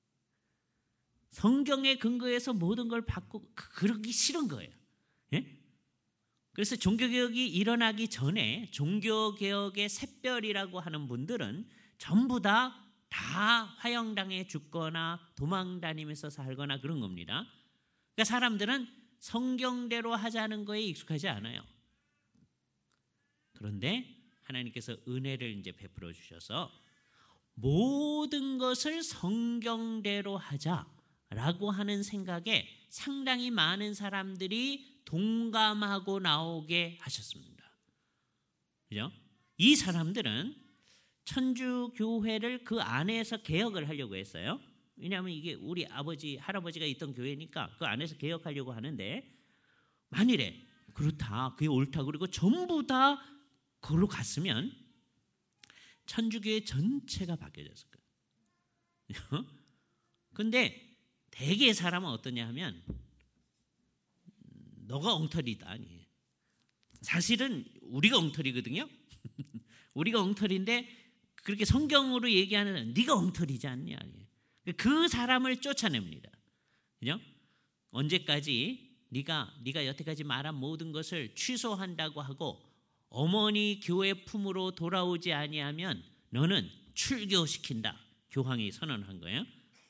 성경에 근거해서 모든 걸 바꾸고 그러기 싫은 거예요. 예? 그래서 종교개혁이 일어나기 전에 종교개혁의 샛별이라고 하는 분들은 전부 다 다 화형당해 죽거나 도망다니면서 살거나 그런 겁니다. 그러니까 사람들은 성경대로 하자는 거에 익숙하지 않아요. 그런데 하나님께서 은혜를 이제 베풀어 주셔서 모든 것을 성경대로 하자라고 하는 생각에 상당히 많은 사람들이 동감하고 나오게 하셨습니다. 그죠? 이 사람들은 천주교회를 그 안에서 개혁을 하려고 했어요. 왜냐하면 이게 우리 아버지, 할아버지가 있던 교회니까 그 안에서 개혁하려고 하는데 만일에 그렇다, 그게 옳다, 그리고 전부 다 거기로 갔으면 천주교회 전체가 바뀌어졌을 거예요. 근데 대개 사람은 어떠냐 하면 너가 엉터리다. 아니. 사실은 우리가 엉터리거든요. 우리가 엉터리인데 그렇게 성경으로 얘기하는 네가 엉터리지 않냐. 그 사람을 쫓아냅니다. 그죠? 언제까지 네가 네가 여태까지 말한 모든 것을 취소한다고 하고 어머니 교회 품으로 돌아오지 아니하면 너는 출교시킨다. 교황이 선언한 거예요.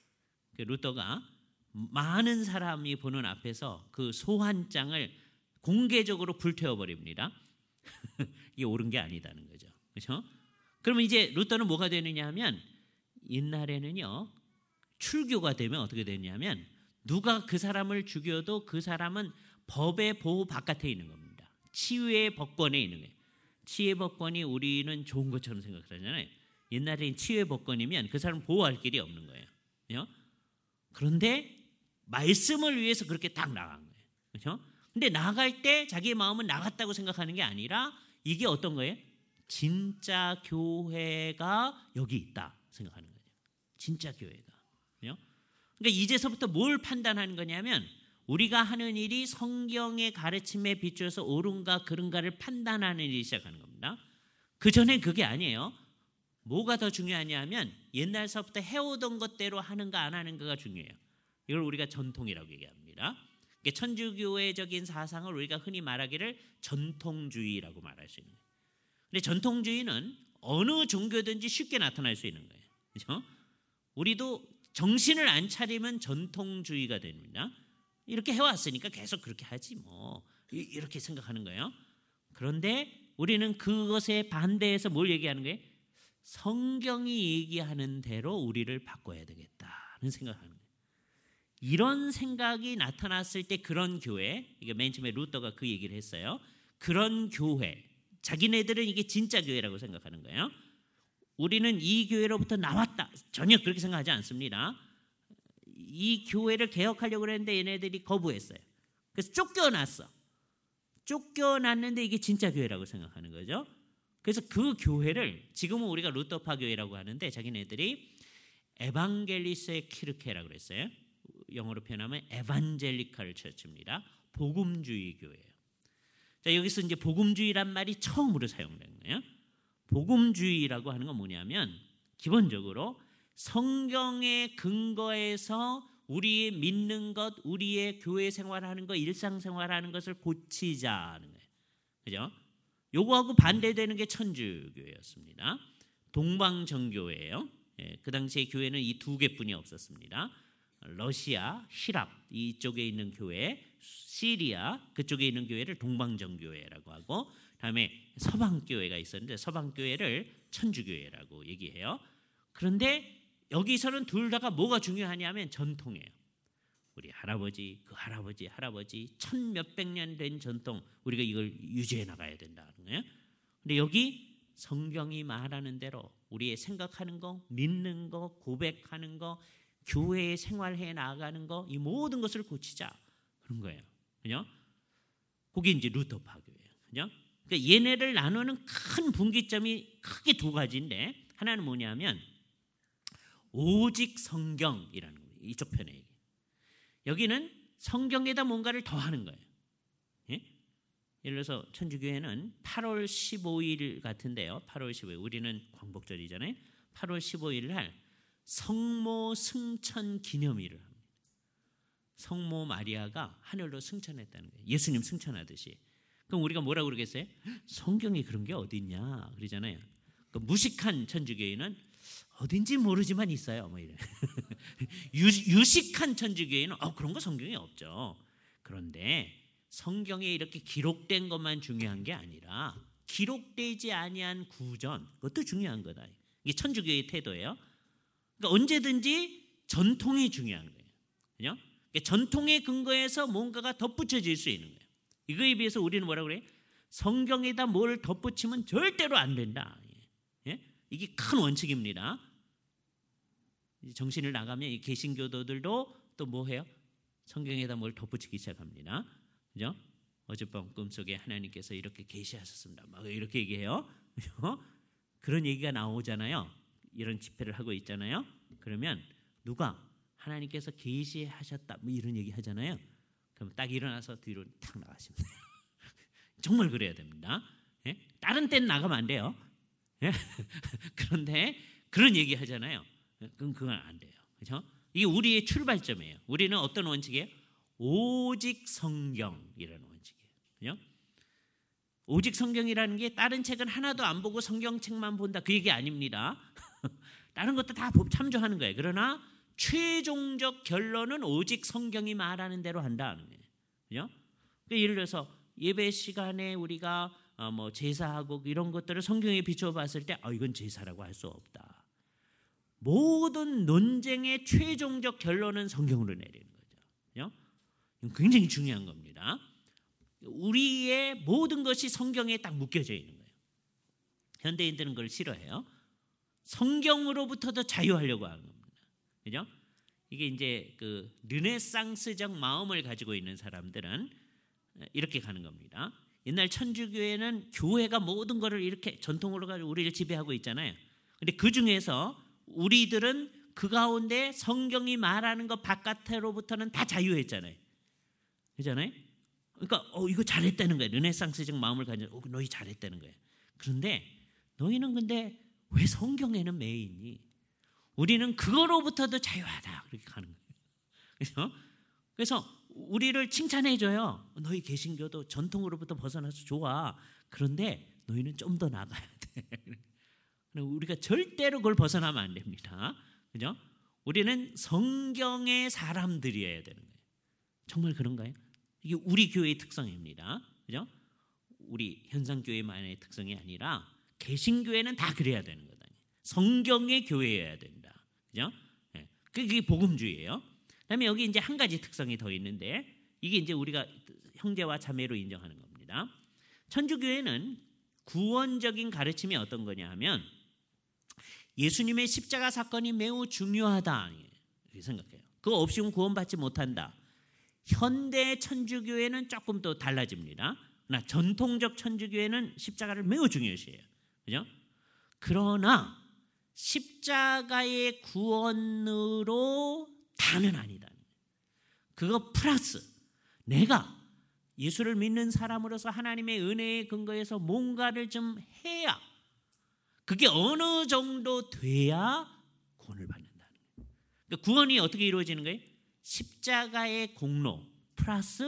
루터가 많은 사람이 보는 앞에서 그 소환장을 공개적으로 불태워버립니다. 이게 옳은 게 아니다는 거죠. 그렇죠? 그러면 이제 루터는 뭐가 되느냐 하면 옛날에는요. 출교가 되면 어떻게 되냐면 누가 그 사람을 죽여도 그 사람은 법의 보호 바깥에 있는 겁니다. 치유의 법권에 있는 거예요. 치유의 법권이 우리는 좋은 것처럼 생각하잖아요. 옛날에는 치유의 법권이면 그 사람을 보호할 길이 없는 거예요. 그렇죠? 그런데 말씀을 위해서 그렇게 딱 나간 거예요. 그렇죠? 근데 나갈 때 자기의 마음은 나갔다고 생각하는 게 아니라 이게 어떤 거예요? 진짜 교회가 여기 있다 생각하는 거죠. 진짜 교회가. 그렇죠? 그러니까 이제서부터 뭘 판단하는 거냐면 우리가 하는 일이 성경의 가르침에 비추어서 옳은가 그른가를 판단하는 일이 시작하는 겁니다. 그 전에 그게 아니에요. 뭐가 더 중요하냐면 옛날서부터 해오던 것대로 하는가 안 하는가가 중요해요. 이걸 우리가 전통이라고 얘기합니다. 천주교회적인 사상을 우리가 흔히 말하기를 전통주의라고 말할 수 있는 거예요. 근데 전통주의는 어느 종교든지 쉽게 나타날 수 있는 거예요. 그렇죠? 우리도 정신을 안 차리면 전통주의가 됩니다. 이렇게 해왔으니까 계속 그렇게 하지 뭐 이렇게 생각하는 거예요. 그런데 우리는 그것에 반대해서 뭘 얘기하는 거예요? 성경이 얘기하는 대로 우리를 바꿔야 되겠다는 생각하는 거예요. 이런 생각이 나타났을 때 그런 교회, 이게 맨 처음에 루터가 그 얘기를 했어요. 그런 교회, 자기네들은 이게 진짜 교회라고 생각하는 거예요. 우리는 이 교회로부터 나왔다. 전혀 그렇게 생각하지 않습니다. 이 교회를 개혁하려고 했는데 얘네들이 거부했어요. 그래서 쫓겨났어. 쫓겨났는데 이게 진짜 교회라고 생각하는 거죠. 그래서 그 교회를 지금은 우리가 루터파 교회라고 하는데 자기네들이 에반겔리스의 키르케라고 그랬어요. 영어로 표현하면 에반젤리칼 처치입니다. 복음주의 교회예요. 자, 여기서 이제 복음주의란 말이 처음으로 사용된 거예요. 복음주의라고 하는 건 뭐냐면 기본적으로 성경의 근거에서 우리의 믿는 것, 우리의 교회 생활하는 것, 일상생활하는 것을 고치자는 거예요. 그죠? 요거하고 반대되는 게 천주교였습니다. 동방정교회예요. 예, 그 당시에 교회는 이 두 개뿐이 없었습니다. 러시아, 히랍 이쪽에 있는 교회, 시리아 그쪽에 있는 교회를 동방정교회라고 하고, 다음에 서방교회가 있었는데 서방교회를 천주교회라고 얘기해요. 그런데 여기서는 둘 다가 뭐가 중요하냐면 전통이에요. 우리 할아버지, 그 할아버지, 할아버지 천 몇백 년 된 전통, 우리가 이걸 유지해 나가야 된다는 거예요. 근데 여기 성경이 말하는 대로 우리의 생각하는 거, 믿는 거, 고백하는 거, 교회에 생활해 나가는 거, 이 모든 것을 고치자 그런 거예요. 그죠? 그게 이제 루터파교예요. 그죠? 그러니까 얘네를 나누는 큰 분기점이 크게 두 가지인데, 하나는 뭐냐면 오직 성경이라는 거예요. 이쪽 편에 얘기. 여기는 성경에다 뭔가를 더하는 거예요. 예? 예를 들어서 천주교회는 팔월 십오일 같은데요. 팔월 십오일, 우리는 광복절이잖아요. 팔월 십오일 날 성모 승천 기념일을 합니다. 성모 마리아가 하늘로 승천했다는 거예요. 예수님 승천하듯이. 그럼 우리가 뭐라고 그러겠어요? 성경에 그런 게 어디 있냐 그러잖아요. 그 무식한 천주교회는 어딘지 모르지만 있어요. 뭐 이래. 유식한 천주교회는 어, 그런 거 성경에 없죠. 그런데 성경에 이렇게 기록된 것만 중요한 게 아니라 기록되지 아니한 구전, 그것도 중요한 거다. 이게 천주교의 태도예요. 그러니까 언제든지 전통이 중요한 거예요. 그죠? 그러니까 전통의 근거에서 뭔가가 덧붙여질 수 있는 거예요. 이거에 비해서 우리는 뭐라고 그래요? 성경에다 뭘 덧붙이면 절대로 안 된다. 예? 이게 큰 원칙입니다. 정신을 나가면 이 개신교도들도 또 뭐 해요? 성경에다 뭘 덧붙이기 시작합니다. 그죠? 어젯밤 꿈속에 하나님께서 이렇게 계시하셨습니다. 막 이렇게 얘기해요. 그죠? 그런 얘기가 나오잖아요. 이런 집회를 하고 있잖아요. 그러면 누가 하나님께서 계시하셨다 뭐 이런 얘기 하잖아요. 그럼 딱 일어나서 뒤로 탁 나가십니다. 정말 그래야 됩니다. 예? 다른 때는 나가면 안 돼요. 예? 그런데 그런 얘기 하잖아요. 그럼 그건 안 돼요. 그렇죠? 이게 우리의 출발점이에요. 우리는 어떤 원칙이에요? 오직 성경이라는 원칙이에요. 그렇죠? 오직 성경이라는 게 다른 책은 하나도 안 보고 성경책만 본다 그 얘기 아닙니다. 다른 것도 다 참조하는 거예요. 그러나 최종적 결론은 오직 성경이 말하는 대로 한다는 거예요. 그죠? 그러니까 예를 들어서 예배 시간에 우리가 어 뭐 제사하고 이런 것들을 성경에 비추어 봤을 때 아, 이건 제사라고 할 수 없다. 모든 논쟁의 최종적 결론은 성경으로 내리는 거죠. 그죠? 이건 굉장히 중요한 겁니다. 우리의 모든 것이 성경에 딱 묶여져 있는 거예요. 현대인들은 그걸 싫어해요. 성경으로부터도 자유하려고 하는 겁니다. 그죠? 이게 이제 그 르네상스적 마음을 가지고 있는 사람들은 이렇게 가는 겁니다. 옛날 천주교회는 교회가 모든 것을 이렇게 전통으로 가지고 우리를 지배하고 있잖아요. 근데 그 중에서 우리들은 그 가운데 성경이 말하는 것 바깥으로부터는 다 자유했잖아요. 그잖아요? 그러니까 어, 이거 잘했다는 거예요. 르네상스적 마음을 가지고 어, 너희 잘했다는 거예요. 그런데 너희는 근데 왜 성경에는 매 있니? 우리는 그거로부터도 자유하다. 그렇게 가는 거예요. 그래서, 그래서 우리를 칭찬해줘요. 너희 개신교도 전통으로부터 벗어나서 좋아. 그런데 너희는 좀 더 나가야 돼. 우리가 절대로 그걸 벗어나면 안 됩니다. 그죠? 우리는 성경의 사람들이어야 되는 거예요. 정말 그런가요? 이게 우리 교회의 특성입니다. 그죠? 우리 현상교회만의 특성이 아니라 개신교회는 다 그래야 되는 거다. 성경의 교회여야 된다. 그죠? 네. 그게 복음주의예요. 그다음에 여기 이제 한 가지 특성이 더 있는데 이게 이제 우리가 형제와 자매로 인정하는 겁니다. 천주교회는 구원적인 가르침이 어떤 거냐 하면 예수님의 십자가 사건이 매우 중요하다 이렇게 생각해요. 그거 없이는 구원받지 못한다. 현대 천주교회는 조금 더 달라집니다. 그러나 전통적 천주교회는 십자가를 매우 중요시해요. 그죠? 그러나 십자가의 구원으로 다는 아니다. 그거 플러스 내가 예수를 믿는 사람으로서 하나님의 은혜의 근거에서 뭔가를 좀 해야 그게 어느 정도 돼야 구원을 받는다는 거예요. 그러니까 구원이 어떻게 이루어지는 거예요? 십자가의 공로 플러스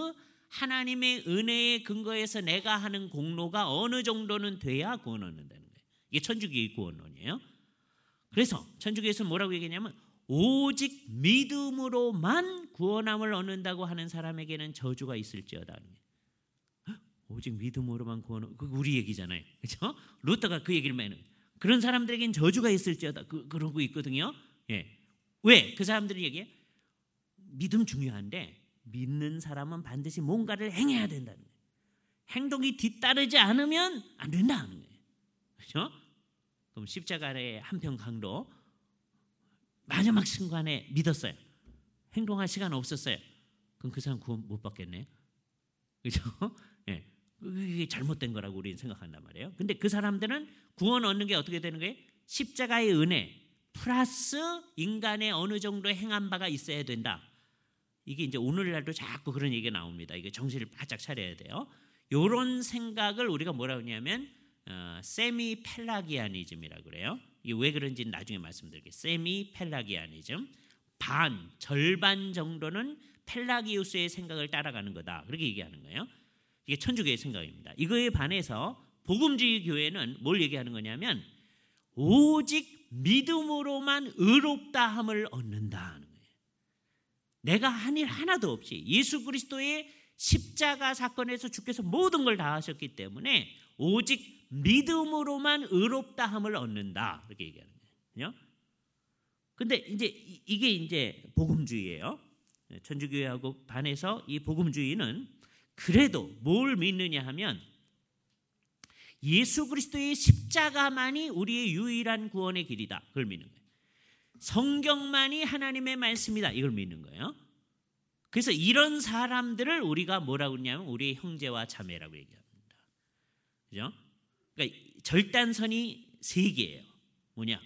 하나님의 은혜에 근거해서 내가 하는 공로가 어느 정도는 돼야 구원 얻는다는 거예요. 이게 천주교의 구원론이에요. 그래서 천주교에서는 뭐라고 얘기하냐면 오직 믿음으로만 구원함을 얻는다고 하는 사람에게는 저주가 있을지어다. 오직 믿음으로만 구원, 그 우리 얘기잖아요, 그렇죠? 루터가 그 얘기를 매는 그런 사람들에게는 저주가 있을지어다. 그, 그러고 있거든요. 예. 왜? 그 사람들이 얘기해? 믿음 중요한데 믿는 사람은 반드시 뭔가를 행해야 된다는 거예요. 행동이 뒤따르지 않으면 안 된다는 거예요. 그렇죠? 그럼 십자가의 한편 강도 마지막 순간에 믿었어요. 행동할 시간 없었어요. 그럼 그 사람 구원 못 받겠네. 그렇죠? 예. 이게 잘못된 거라고 우리는 생각한단 말이에요. 근데 그 사람들은 구원 얻는 게 어떻게 되는 거예요? 십자가의 은혜 플러스 인간의 어느 정도 행한 바가 있어야 된다. 이게 이제 오늘날도 자꾸 그런 얘기가 나옵니다. 이게 정신을 바짝 차려야 돼요. 이런 생각을 우리가 뭐라고 하냐면 어, 세미 펠라기아니즘이라고 그래요. 이게 왜 그런지는 나중에 말씀드릴게요. 세미 펠라기아니즘, 반, 절반 정도는 펠라기우스의 생각을 따라가는 거다. 그렇게 얘기하는 거예요. 이게 천주교의 생각입니다. 이거에 반해서 복음주의 교회는 뭘 얘기하는 거냐면 오직 믿음으로만 의롭다함을 얻는다는 거예요. 내가 한 일 하나도 없이 예수 그리스도의 십자가 사건에서 주께서 모든 걸 다 하셨기 때문에 오직 믿음으로만 의롭다함을 얻는다. 이렇게 얘기하는 거예요. 근데 이제 이게 이제 복음주의예요. 천주교회하고 반해서 이 복음주의는 그래도 뭘 믿느냐 하면 예수 그리스도의 십자가만이 우리의 유일한 구원의 길이다. 그걸 믿는 거예요. 성경만이 하나님의 말씀이다. 이걸 믿는 거예요. 그래서 이런 사람들을 우리가 뭐라고 그러냐면 우리의 형제와 자매라고 얘기합니다. 그죠? 그러니까 절단선이 세 개예요. 뭐냐?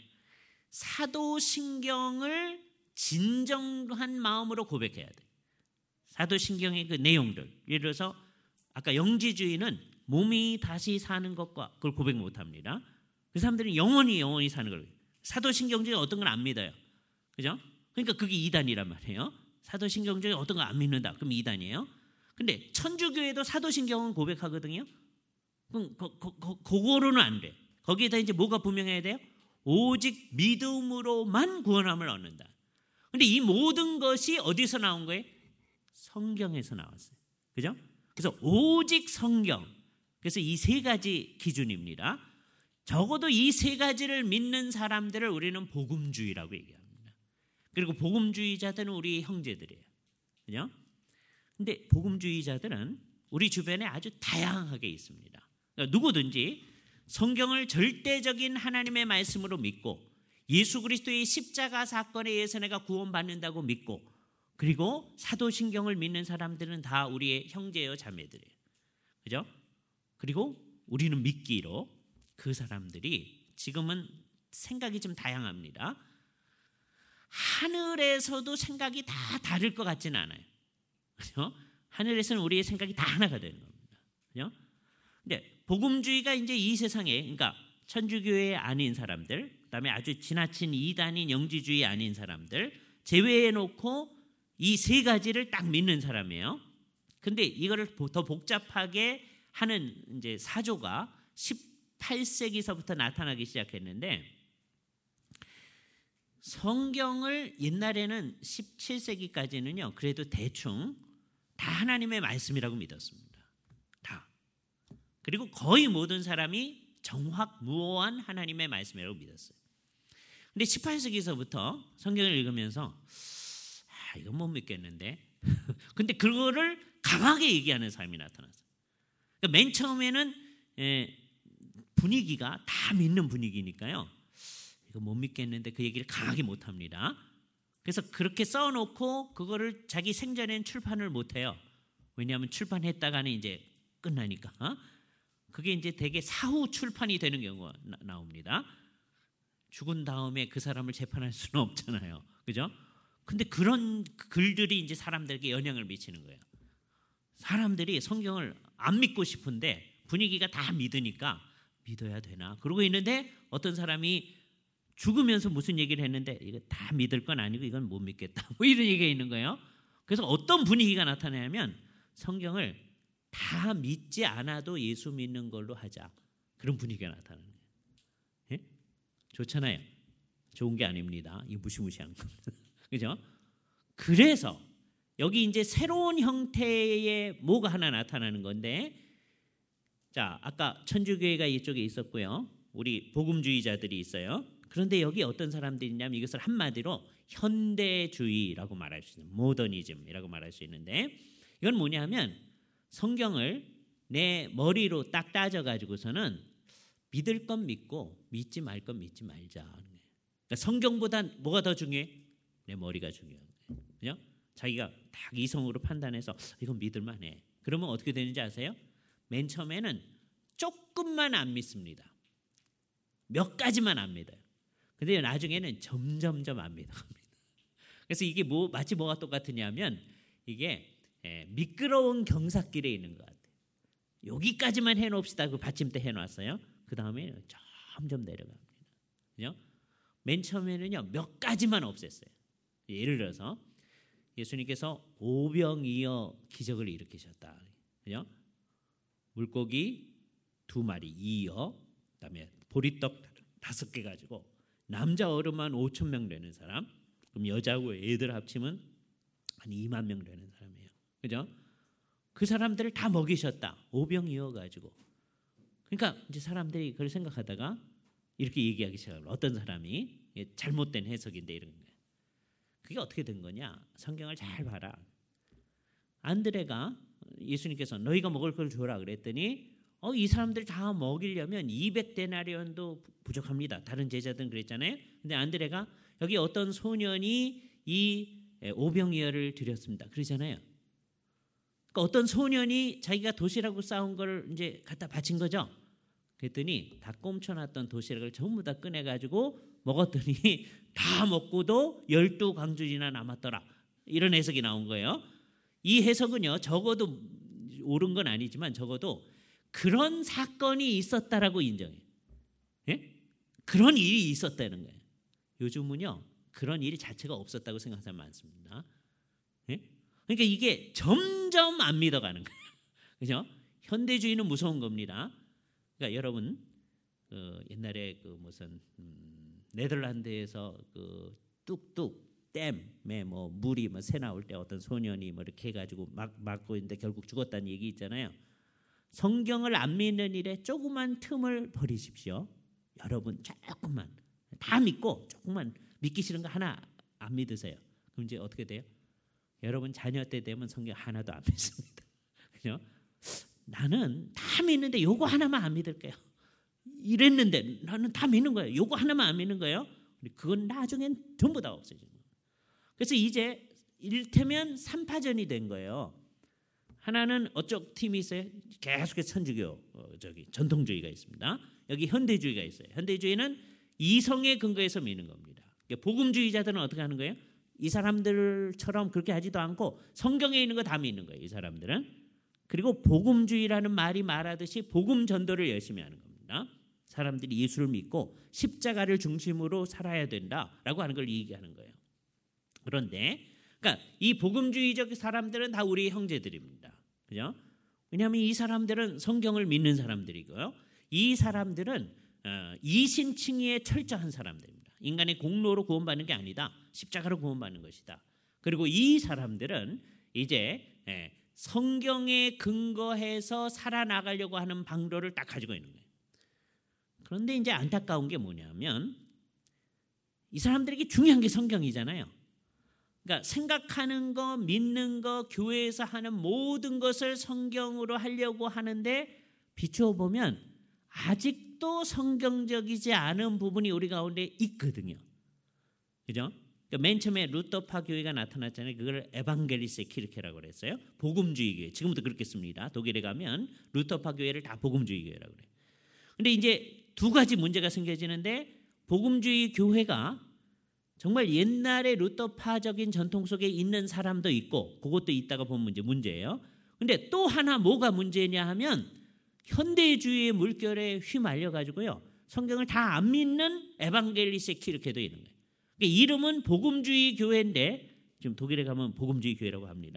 사도신경을 진정한 마음으로 고백해야 돼. 사도신경의 그 내용들. 예를 들어서 아까 영지주의는 몸이 다시 사는 것과 그걸 고백 못합니다. 그 사람들은 영원히 영원히 사는 걸. 사도신경 중에 어떤 건 안 믿어요. 그죠? 그러니까 그게 이단이란 말이에요. 사도신경 중에 어떤 건 안 믿는다. 그럼 이단이에요. 근데 천주교에도 사도신경은 고백하거든요. 그럼 거, 거, 거, 그거로는 안 돼. 거기에다 이제 뭐가 분명해야 돼요? 오직 믿음으로만 구원함을 얻는다. 근데 이 모든 것이 어디서 나온 거예요? 성경에서 나왔어요. 그죠? 그래서 오직 성경. 그래서 이 세 가지 기준입니다. 적어도 이 세 가지를 믿는 사람들을 우리는 복음주의라고 얘기합니다. 그리고 복음주의자들은 우리 형제들이에요. 그죠? 근데 복음주의자들은 우리 주변에 아주 다양하게 있습니다. 그러니까 누구든지 성경을 절대적인 하나님의 말씀으로 믿고 예수 그리스도의 십자가 사건에 의해서 내가 구원받는다고 믿고 그리고 사도신경을 믿는 사람들은 다 우리의 형제요 자매들이에요. 그죠? 그리고 우리는 믿기로 그 사람들이 지금은 생각이 좀 다양합니다. 하늘에서도 생각이 다 다를 것 같지는 않아요. 그죠? 하늘에서는 우리의 생각이 다 하나가 되는 겁니다. 그죠? 근데 복음주의가 이제 이 세상에, 그러니까 천주교회 아닌 사람들, 그다음에 아주 지나친 이단인 영지주의 아닌 사람들 제외해 놓고 이 세 가지를 딱 믿는 사람이에요. 근데 이거를 더 복잡하게 하는 이제 사조가 십팔 세기서부터 나타나기 시작했는데 성경을 옛날에는 십칠 세기까지는요. 그래도 대충 다 하나님의 말씀이라고 믿었습니다. 다. 그리고 거의 모든 사람이 정확무오한 하나님의 말씀이라고 믿었어요. 근데 십팔 세기서부터 성경을 읽으면서 아, 이건 못 믿겠는데. 근데 그거를 강하게 얘기하는 사람이 나타났어요. 그러니까 맨 처음에는 예, 분위기가 다 믿는 분위기니까요. 이거 못 믿겠는데 그 얘기를 강하게 못합니다. 그래서 그렇게 써놓고 그거를 자기 생전엔 출판을 못해요. 왜냐하면 출판했다가는 이제 끝나니까. 그게 이제 되게 사후 출판이 되는 경우가 나, 나옵니다. 죽은 다음에 그 사람을 재판할 수는 없잖아요. 그죠? 근데 그런 글들이 이제 사람들에게 영향을 미치는 거예요. 사람들이 성경을 안 믿고 싶은데 분위기가 다 믿으니까 믿어야 되나? 그러고 있는데 어떤 사람이 죽으면서 무슨 얘기를 했는데 이거 다 믿을 건 아니고 이건 못 믿겠다. 뭐 이런 얘기가 있는 거예요. 그래서 어떤 분위기가 나타나냐면 성경을 다 믿지 않아도 예수 믿는 걸로 하자. 그런 분위기가 나타나는 거예요. 예? 좋잖아요. 좋은 게 아닙니다. 이 무시무시한 거. 그죠? 그래서 여기 이제 새로운 형태의 뭐가 하나 나타나는 건데, 자, 아까 천주교회가 이쪽에 있었고요. 우리 복음주의자들이 있어요. 그런데 여기 어떤 사람들이 있냐면 이것을 한마디로 현대주의라고 말할 수 있는, 모더니즘이라고 말할 수 있는데, 이건 뭐냐면 성경을 내 머리로 딱 따져가지고서는 믿을 건 믿고 믿지 말 건 믿지 말자. 그러니까 성경보다 뭐가 더 중요해? 내 머리가 중요한 거예요. 그죠? 자기가 딱 이성으로 판단해서 이건 믿을만해. 그러면 어떻게 되는지 아세요? 맨 처음에는 조금만 안 믿습니다. 몇 가지만 안 믿어요. 근데 나중에는 점점점 안 믿어갑니다. 그래서 이게 뭐 마치 뭐가 똑같으냐면 이게 예, 미끄러운 경사길에 있는 것 같아요. 여기까지만 해놓읍시다. 그 받침대 해놨어요. 그 다음에 점점 내려갑니다. 그죠? 맨 처음에는요 몇 가지만 없앴어요. 예를 들어서 예수님께서 오병이어 기적을 일으키셨다. 그죠? 물고기 두 마리 이어, 그다음에 보리떡 다섯 개 가지고 남자 어른만 오천 명 되는 사람, 그럼 여자하고 애들 합치면 한 이만 명 되는 사람이에요. 그죠? 그 사람들을 다 먹이셨다. 오병이어 가지고. 그러니까 이제 사람들이 그걸 생각하다가 이렇게 얘기하기 시작합니다. 어떤 사람이 잘못된 해석인데 이런 거예요. 그게 어떻게 된 거냐? 성경을 잘 봐라. 안드레가 예수님께서 너희가 먹을 걸 줘라 그랬더니 어, 이 사람들 다 먹이려면 이백 데나리온도 부족합니다. 다른 제자들은 그랬잖아요. 근데 안드레가 여기 어떤 소년이 이 오병이어를 드렸습니다. 그러잖아요. 그러니까 어떤 소년이 자기가 도시락으로 싸운 걸 이제 갖다 바친 거죠. 그랬더니 다 꼼쳐놨던 도시락을 전부 다 꺼내가지고 먹었더니 다 먹고도 열두 광주리나 남았더라. 이런 해석이 나온 거예요. 이 해석은요 적어도 옳은 건 아니지만 적어도 그런 사건이 있었다라고 인정해요. 예? 그런 일이 있었다는 거예요. 요즘은요 그런 일 자체가 없었다고 생각하는 사람 많습니다. 예? 그러니까 이게 점점 안 믿어가는 거예요. 그죠? 현대주의는 무서운 겁니다. 그러니까 여러분 그 옛날에 그 무슨 음, 네덜란드에서 그 뚝뚝 댐에 뭐 물이 뭐 새 나올 때 어떤 소년이 뭐 이렇게 해가지고 막 막고 있는데 결국 죽었다는 얘기 있잖아요. 성경을 안 믿는 일에 조그만 틈을 버리십시오. 여러분 조금만 다 믿고 조금만 믿기 싫은 거 하나 안 믿으세요. 그럼 이제 어떻게 돼요? 여러분 자녀 때 되면 성경 하나도 안 믿습니다. 그죠? 나는 다 믿는데 요거 하나만 안 믿을게요. 이랬는데 나는 다 믿는 거예요. 요거 하나만 안 믿는 거예요. 그건 나중엔 전부 다 없어지는 거예요. 그래서 이제 이를테면 삼파전이 된 거예요. 하나는 어쪽 팀이 있어요. 계속해서 천주교 어, 저기 전통주의가 있습니다. 여기 현대주의가 있어요. 현대주의는 이성의 근거에서 믿는 겁니다. 복음주의자들은 어떻게 하는 거예요? 이 사람들처럼 그렇게 하지도 않고 성경에 있는 거 다 믿는 거예요. 이 사람들은. 그리고 복음주의라는 말이 말하듯이 복음 전도를 열심히 하는 겁니다. 사람들이 예수를 믿고 십자가를 중심으로 살아야 된다라고 하는 걸 얘기하는 거예요. 그런데 그러니까 이 복음주의적 사람들은 다 우리 형제들입니다. 그죠? 왜냐하면 이 사람들은 성경을 믿는 사람들이고요. 이 사람들은 어, 이신칭의에 철저한 사람들입니다. 인간의 공로로 구원받는 게 아니다. 십자가로 구원받는 것이다. 그리고 이 사람들은 이제 예, 성경에 근거해서 살아나가려고 하는 방도를 딱 가지고 있는 거예요. 그런데 이제 안타까운 게 뭐냐면 이 사람들에게 중요한 게 성경이잖아요. 그러니까 생각하는 거, 믿는 거, 교회에서 하는 모든 것을 성경으로 하려고 하는데 비추어 보면 아직도 성경적이지 않은 부분이 우리 가운데 있거든요. 그죠? 그러니까 맨 처음에 루터파 교회가 나타났잖아요. 그걸 에반겔리세 키르케라고 그랬어요. 복음주의 교회. 지금도 그렇게 씁니다. 독일에 가면 루터파 교회를 다 복음주의 교회라고 그래요. 근데 이제 두 가지 문제가 생겨지는데 복음주의 교회가 정말 옛날에 루터파적인 전통 속에 있는 사람도 있고 그것도 있다가 보면 문제, 문제예요. 근데 또 하나 뭐가 문제냐 하면 현대주의의 물결에 휘말려 가지고요. 성경을 다 안 믿는 에반겔리세 키르케도 있는 거예요. 그러니까 이름은 복음주의 교회인데 지금 독일에 가면 복음주의 교회라고 합니다.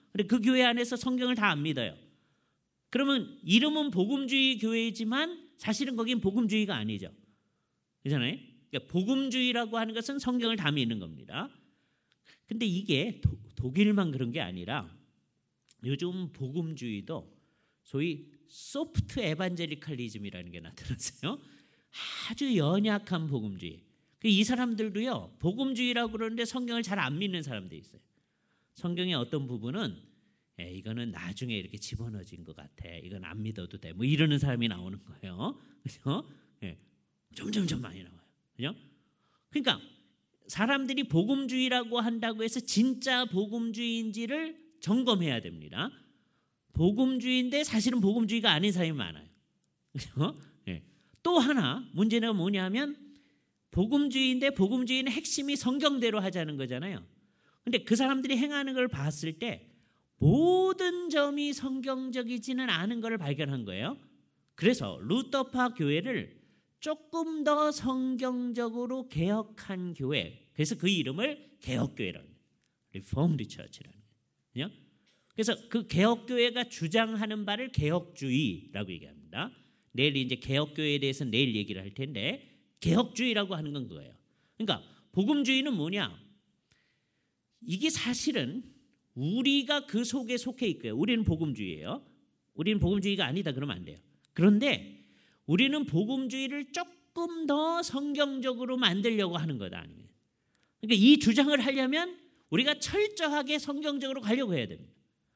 근데 그 교회 안에서 성경을 다 안 믿어요. 그러면 이름은 복음주의 교회이지만 사실은 거긴 복음주의가 아니죠. 그렇잖아요? 그러니까 복음주의라고 하는 것은 성경을 다 믿는 겁니다. 근데 이게 도, 독일만 그런 게 아니라 요즘 복음주의도 소위 소프트 에반젤리칼리즘이라는 게 나타났어요. 아주 연약한 복음주의. 이 사람들도요, 복음주의라고 그러는데 성경을 잘 안 믿는 사람들이 있어요. 성경의 어떤 부분은 에, 이거는 나중에 이렇게 집어넣어진 것 같아. 이건 안 믿어도 돼. 뭐 이러는 사람이 나오는 거예요. 그죠? 예, 점점점 많이 나와요. 그죠? 그러니까 사람들이 복음주의라고 한다고 해서 진짜 복음주의인지를 점검해야 됩니다. 복음주의인데 사실은 복음주의가 아닌 사람이 많아요. 그죠? 예. 또 하나 문제는 뭐냐면 복음주의인데 복음주의는 핵심이 성경대로 하자는 거잖아요. 근데 그 사람들이 행하는 걸 봤을 때 모든 점이 성경적이지는 않은 걸 발견한 거예요. 그래서 루터파 교회를 조금 더 성경적으로 개혁한 교회. 그래서 그 이름을 개혁교회라고 해요. 리포머드 처치라는 거예요. 그래서 그 개혁교회가 주장하는 바를 개혁주의라고 얘기합니다. 내일 이제 개혁교회에 대해서 내일 얘기를 할 텐데 개혁주의라고 하는 건 그거예요. 그러니까 복음주의는 뭐냐? 이게 사실은 우리가 그 속에 속해 있고요. 우리는 복음주의예요. 우리는 복음주의가 아니다 그러면 안 돼요. 그런데 우리는 복음주의를 조금 더 성경적으로 만들려고 하는 거다. 그러니까 이 주장을 하려면 우리가 철저하게 성경적으로 가려고 해야 됩니다.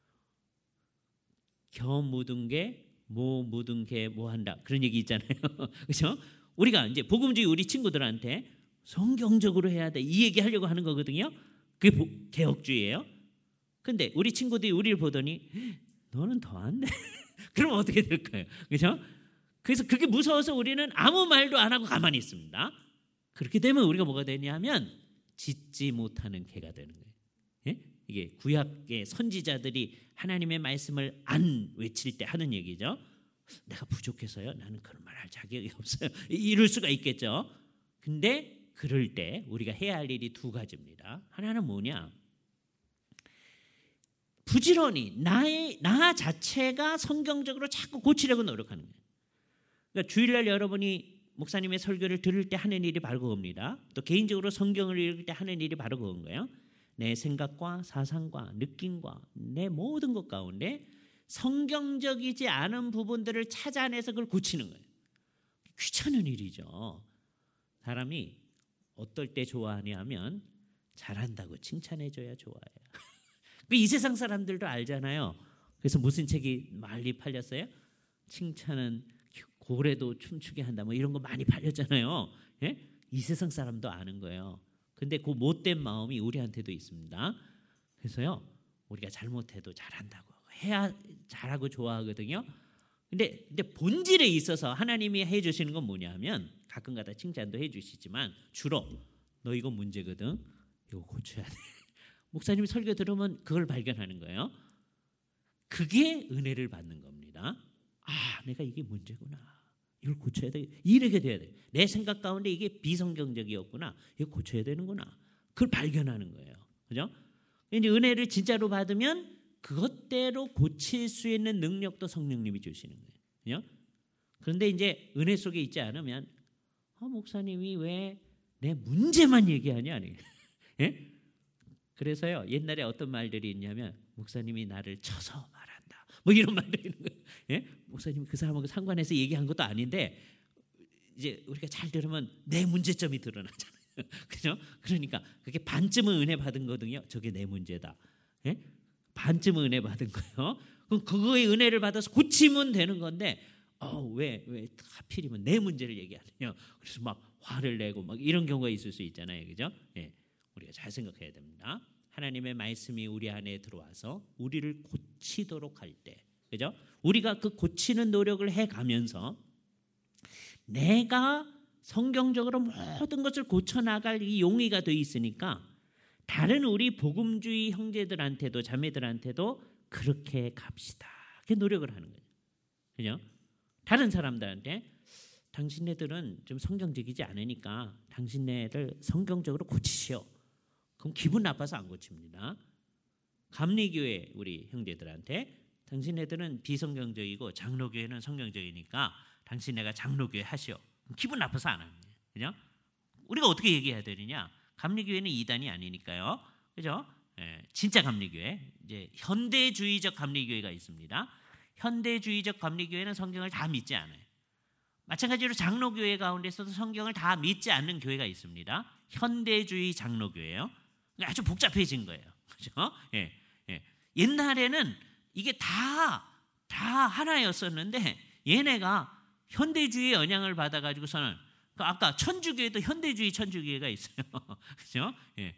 겨 묻은 게 뭐 묻은 게 뭐 한다 그런 얘기 있잖아요. 그렇죠? 우리가 이제 복음주의 우리 친구들한테 성경적으로 해야 돼 이 얘기 하려고 하는 거거든요. 그게 개혁주의예요. 근데 우리 친구들이 우리를 보더니 너는 더 안 돼. 그러면 어떻게 될까요? 그렇죠? 그래서 그게 무서워서 우리는 아무 말도 안 하고 가만히 있습니다. 그렇게 되면 우리가 뭐가 되냐면 짓지 못하는 개가 되는 거예요. 예? 이게 구약의 선지자들이 하나님의 말씀을 안 외칠 때 하는 얘기죠. 내가 부족해서요. 나는 그런 말 할 자격이 없어요. 이럴 수가 있겠죠. 근데 그럴 때 우리가 해야 할 일이 두 가지입니다. 하나는 뭐냐? 부지런히 나의 나 자체가 성경적으로 자꾸 고치려고 노력하는 거예요. 그러니까 주일날 여러분이 목사님의 설교를 들을 때 하는 일이 바로 그겁니다. 또 개인적으로 성경을 읽을 때 하는 일이 바로 그건 거예요. 내 생각과 사상과 느낌과 내 모든 것 가운데 성경적이지 않은 부분들을 찾아내서 그걸 고치는 거예요. 귀찮은 일이죠. 사람이 어떨 때 좋아하냐면 잘한다고 칭찬해줘야 좋아해요. 이 세상 사람들도 알잖아요. 그래서 무슨 책이 많이 팔렸어요? 칭찬은 고래도 춤추게 한다. 뭐 이런 거 많이 팔렸잖아요. 예? 이 세상 사람도 아는 거예요. 근데 그 못된 마음이 우리한테도 있습니다. 그래서요, 우리가 잘못해도 잘한다고 해야 잘하고 좋아하거든요. 근데, 근데 본질에 있어서 하나님이 해주시는 건 뭐냐면 가끔가다 칭찬도 해주시지만 주로 너 이거 문제거든. 이거 고쳐야 돼. 목사님이 설교 들으면 그걸 발견하는 거예요. 그게 은혜를 받는 겁니다. 아, 내가 이게 문제구나. 이걸 고쳐야 돼. 이렇게 돼야 돼. 내 생각 가운데 이게 비성경적이었구나. 이거 고쳐야 되는구나. 그걸 발견하는 거예요. 그죠? 이제 은혜를 진짜로 받으면 그것대로 고칠 수 있는 능력도 성령님이 주시는 거예요. 그죠? 그런데 이제 은혜 속에 있지 않으면 아, 목사님이 왜 내 문제만 얘기하냐? 예? 그래서요, 옛날에 어떤 말들이 있냐면 목사님이 나를 쳐서 말한다. 뭐 이런 말들이 있는 거예요. 예? 목사님이 그 사람하고 상관해서 얘기한 것도 아닌데 이제 우리가 잘 들으면 내 문제점이 드러나잖아요. 그죠? 그러니까 그게 반쯤은 은혜 받은 거거든요. 저게 내 문제다. 예? 반쯤은 은혜 받은 거예요. 그럼 그거의 은혜를 받아서 고치면 되는 건데 어, 왜, 왜 하필이면 내 문제를 얘기하느냐. 그래서 막 화를 내고 막 이런 경우가 있을 수 있잖아요. 그죠? 예. 우리가 잘 생각해야 됩니다. 하나님의 말씀이 우리 안에 들어와서 우리를 고치도록 할 때, 그죠? 우리가 그 고치는 노력을 해가면서 내가 성경적으로 모든 것을 고쳐나갈 이 용의가 돼 있으니까 다른 우리 복음주의 형제들한테도 자매들한테도 그렇게 갑시다. 그렇게 노력을 하는 거예요. 그죠? 다른 사람들한테 당신네들은 좀 성경적이지 않으니까 당신네들 성경적으로 고치시오. 그럼 기분 나빠서 안 고칩니다. 감리교회 우리 형제들한테 당신네들은 비성경적이고 장로교회는 성경적이니까 당신네가 장로교회 하시오. 기분 나빠서 안 하는 거예요. 그죠? 우리가 어떻게 얘기해야 되느냐? 감리교회는 이단이 아니니까요. 그죠? 예, 진짜 감리교회. 이제 현대주의적 감리교회가 있습니다. 현대주의적 감리교회는 성경을 다 믿지 않아요. 마찬가지로 장로교회 가운데서도 성경을 다 믿지 않는 교회가 있습니다. 현대주의 장로교회예요. 아주 복잡해진 거예요. 그죠? 예, 예. 옛날에는 이게 다, 다 하나였었는데 얘네가 현대주의 영향을 받아가지고서는 아까 천주교회도 현대주의 천주교회가 있어요. 그죠? 예.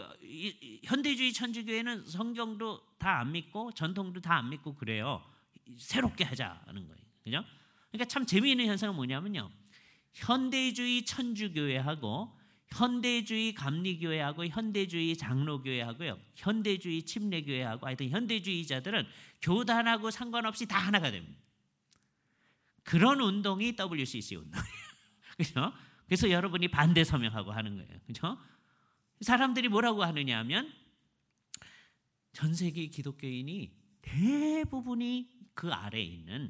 현대주의 천주교회는 성경도 다 안 믿고 전통도 다 안 믿고 그래요. 새롭게 하자는 거예요. 그죠? 그러니까 참 재미있는 현상은 뭐냐면요. 현대주의 천주교회하고 현대주의 감리교회하고 현대주의 장로교회하고요. 현대주의 침례교회하고 하여튼 현대주의자들은 교단하고 상관없이 다 하나가 됩니다. 그런 운동이 더블유씨씨 운동이에요. 그죠? 그래서 여러분이 반대 서명하고 하는 거예요. 그죠? 사람들이 뭐라고 하느냐 하면 전 세계 기독교인이 대부분이 그 아래에 있는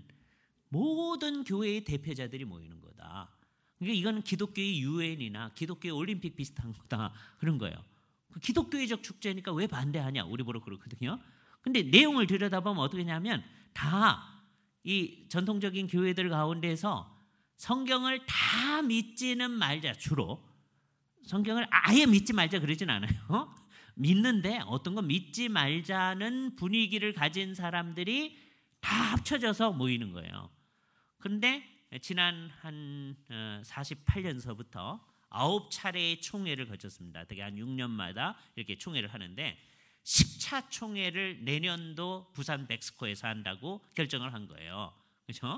모든 교회의 대표자들이 모이는 거다. 그러니까 이거는 기독교의 유엔이나 기독교의 올림픽 비슷한 거다. 그런 거예요. 기독교의적 축제니까 왜 반대하냐? 우리 보러 그렇거든요. 근데 내용을 들여다보면 어떻게 하냐면 다 이 전통적인 교회들 가운데서 성경을 다 믿지는 말자. 주로 성경을 아예 믿지 말자 그러진 않아요. 믿는데 어떤 건 믿지 말자는 분위기를 가진 사람들이 다 합쳐져서 모이는 거예요. 그런데 지난 한 사십팔 년서부터 아홉 차례의 총회를 거쳤습니다. 되게 한 육 년마다 이렇게 총회를 하는데 십 차 총회를 내년도 부산 백스코에서 한다고 결정을 한 거예요. 그렇죠?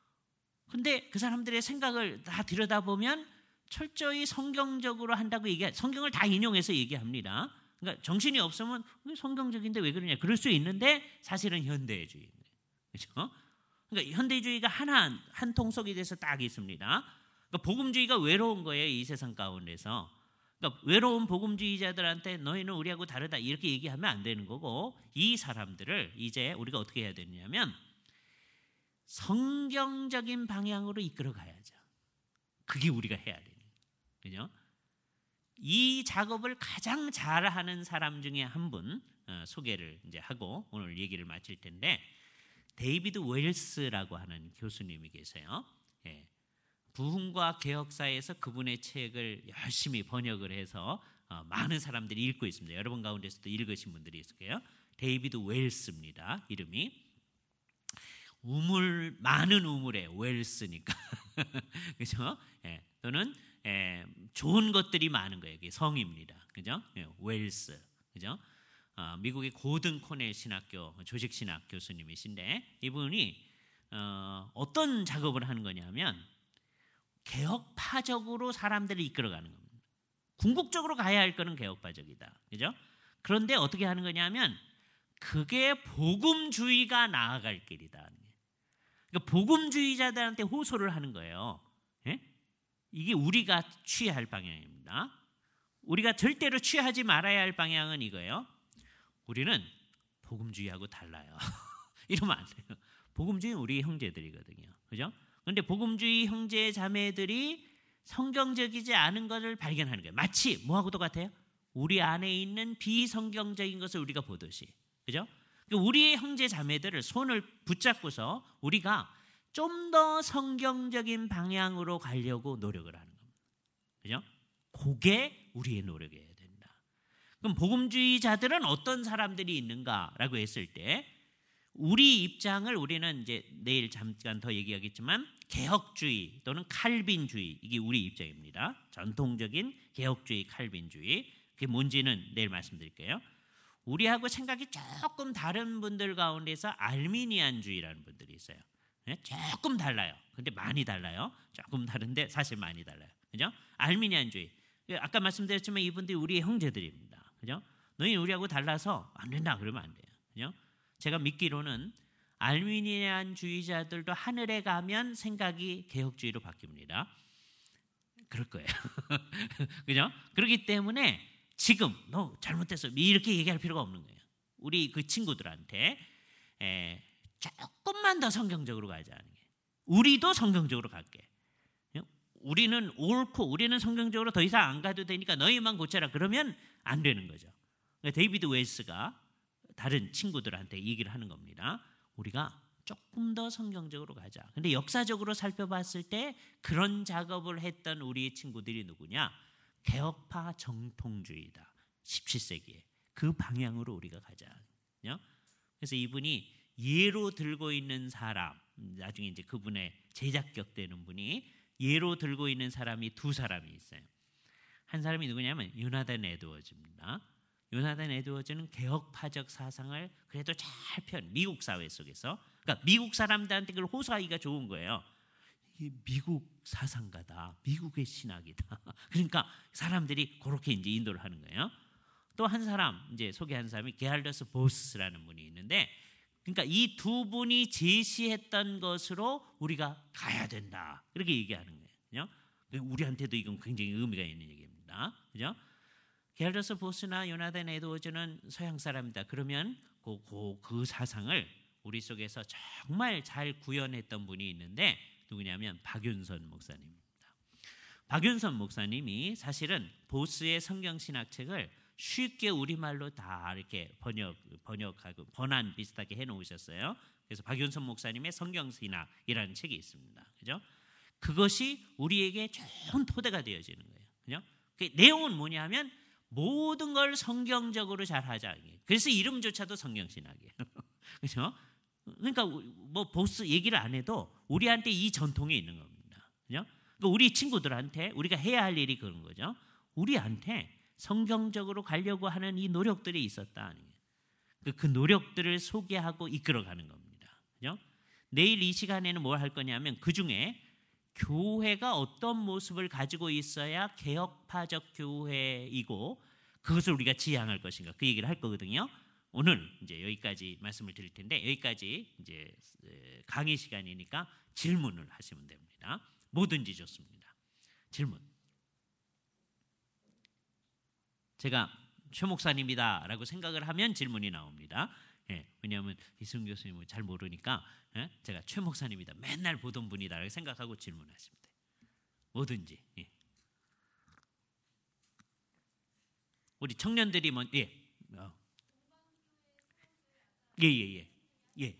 근데 그 사람들의 생각을 다 들여다보면 철저히 성경적으로 한다고 얘기, 성경을 다 인용해서 얘기합니다. 그러니까 정신이 없으면 성경적인데 왜 그러냐? 그럴 수 있는데 사실은 현대주의입니다. 그렇죠? 그러니까 현대주의가 하나 한 통속이 돼서 딱 있습니다. 그러니까 복음주의가 외로운 거예요, 이 세상 가운데서. 그러니까 외로운 복음주의자들한테 너희는 우리하고 다르다 이렇게 얘기하면 안 되는 거고 이 사람들을 이제 우리가 어떻게 해야 되느냐면 성경적인 방향으로 이끌어 가야죠. 그게 우리가 해야 돼요. 그죠? 이 작업을 가장 잘하는 사람 중에 한 분 소개를 이제 하고 오늘 얘기를 마칠 텐데 데이비드 웰스라고 하는 교수님이 계세요. 예. 부흥과 개혁사에서 그분의 책을 열심히 번역을 해서 어, 많은 사람들이 읽고 있습니다. 여러분 가운데서도 읽으신 분들이 있을 거예요. 데이비드 웰스입니다. 이름이 우물 많은 우물에 웰스니까 그죠? 예. 또는 예, 좋은 것들이 많은 거예요. 이게 성입니다. 그죠? 예, 웰스 그죠? 어, 미국의 고든 코넬 신학교 조직신학 교수님이신데 이분이 어, 어떤 작업을 하는 거냐면 개혁파적으로 사람들을 이끌어가는 겁니다. 궁극적으로 가야 할 거는 개혁파적이다. 그죠? 그런데 어떻게 하는 거냐면 그게 복음주의가 나아갈 길이다. 그러니까 복음주의자들한테 호소를 하는 거예요. 예? 이게 우리가 취해야 할 방향입니다. 우리가 절대로 취하지 말아야 할 방향은 이거예요. 우리는 복음주의하고 달라요. 이러면 안 돼요. 복음주의는 우리 형제들이거든요. 그죠? 그런데 복음주의 형제 자매들이 성경적이지 않은 것을 발견하는 거예요. 마치 뭐하고 똑같아요? 우리 안에 있는 비성경적인 것을 우리가 보듯이. 그죠? 우리의 형제 자매들을 손을 붙잡고서 우리가 좀 더 성경적인 방향으로 가려고 노력을 하는 겁니다. 그죠? 그게 우리의 노력이어야 된다. 그럼 복음주의자들은 어떤 사람들이 있는가라고 했을 때 우리 입장을 우리는 이제 내일 잠깐 더 얘기하겠지만 개혁주의 또는 칼빈주의 이게 우리 입장입니다. 전통적인 개혁주의, 칼빈주의 그게 뭔지는 내일 말씀드릴게요. 우리하고 생각이 조금 다른 분들 가운데서 알미니안주의라는 분들이 있어요. 네? 조금 달라요. 근데 많이 달라요. 조금 다른데 사실 많이 달라요. 그죠? 알미니안주의. 아까 말씀드렸지만 이분들이 우리의 형제들입니다. 그죠? 너희 우리하고 달라서 안 된다 그러면 안 돼요. 그죠? 제가 믿기로는 알미니안주의자들도 하늘에 가면 생각이 개혁주의로 바뀝니다. 그럴 거예요. 그죠? 그렇기 때문에 지금 너 잘못됐어 이렇게 얘기할 필요가 없는 거예요. 우리 그 친구들한테 에, 조금만 더 성경적으로 가자는 게, 우리도 성경적으로 갈게. 우리는 옳고 우리는 성경적으로 더 이상 안 가도 되니까 너희만 고쳐라. 그러면 안 되는 거죠. 그러니까 데이비드 웨스가 다른 친구들한테 얘기를 하는 겁니다. 우리가 조금 더 성경적으로 가자. 근데 역사적으로 살펴봤을 때 그런 작업을 했던 우리의 친구들이 누구냐? 개혁파 정통주의다. 십칠 세기에 그 방향으로 우리가 가자. 그래서 이분이 예로 들고 있는 사람, 나중에 이제 그분의 제작격 되는 분이 예로 들고 있는 사람이 두 사람이 있어요. 한 사람이 누구냐면 요나단 에드워즈입니다. 요나단 에드워즈는 개혁파적 사상을 그래도 잘 편, 미국 사회 속에서, 그러니까 미국 사람들한테 그걸 호소하기가 좋은 거예요. 이 미국 사상가다, 미국의 신학이다. 그러니까 사람들이 그렇게 이제 인도를 하는 거예요. 또 한 사람 이제 소개한 사람이 게할더스 보스라는 분이 있는데, 그러니까 이 두 분이 제시했던 것으로 우리가 가야 된다. 이렇게 얘기하는 거예요. 우리한테도 이건 굉장히 의미가 있는 얘기입니다. 그죠? 게할더스 보스나 요나단 에드워즈는 서양 사람이다. 그러면 그, 그, 그 사상을 우리 속에서 정말 잘 구현했던 분이 있는데 누구냐면 박윤선 목사님입니다. 박윤선 목사님이 사실은 보스의 성경신학책을 쉽게 우리말로 다 이렇게 번역, 번역하고 번안 비슷하게 해놓으셨어요. 그래서 박윤선 목사님의 성경신학이라는 책이 있습니다. 그죠? 그것이 우리에게 좋은 토대가 되어지는 거예요. 그죠? 그 내용은 뭐냐면 모든 걸 성경적으로 잘 하자. 그래서 이름조차도 성경신학이에요. 그죠? 그러니까 뭐 보스 얘기를 안 해도 우리한테 이 전통이 있는 겁니다. 그죠? 그러니까 우리 친구들한테 우리가 해야 할 일이 그런 거죠. 우리한테 성경적으로 가려고 하는 이 노력들이 있었다. 그 노력들을 소개하고 이끌어가는 겁니다. 그죠? 내일 이 시간에는 뭘 할 거냐면 그 중에 교회가 어떤 모습을 가지고 있어야 개혁파적 교회이고 그것을 우리가 지향할 것인가, 그 얘기를 할 거거든요. 오늘 이제 여기까지 말씀을 드릴 텐데, 여기까지 이제 강의 시간이니까 질문을 하시면 됩니다. 뭐든지 좋습니다. 질문. 제가 최 목사님이다라고 생각을 하면 질문이 나옵니다. 예, 왜냐하면 이승훈 교수님을 잘 모르니까 예? 제가 최 목사님이다, 맨날 보던 분이다라고 생각하고 질문하시면 돼요. 뭐든지. 예. 우리 청년들이 뭐 예, 어. 예, 예, 예, 예,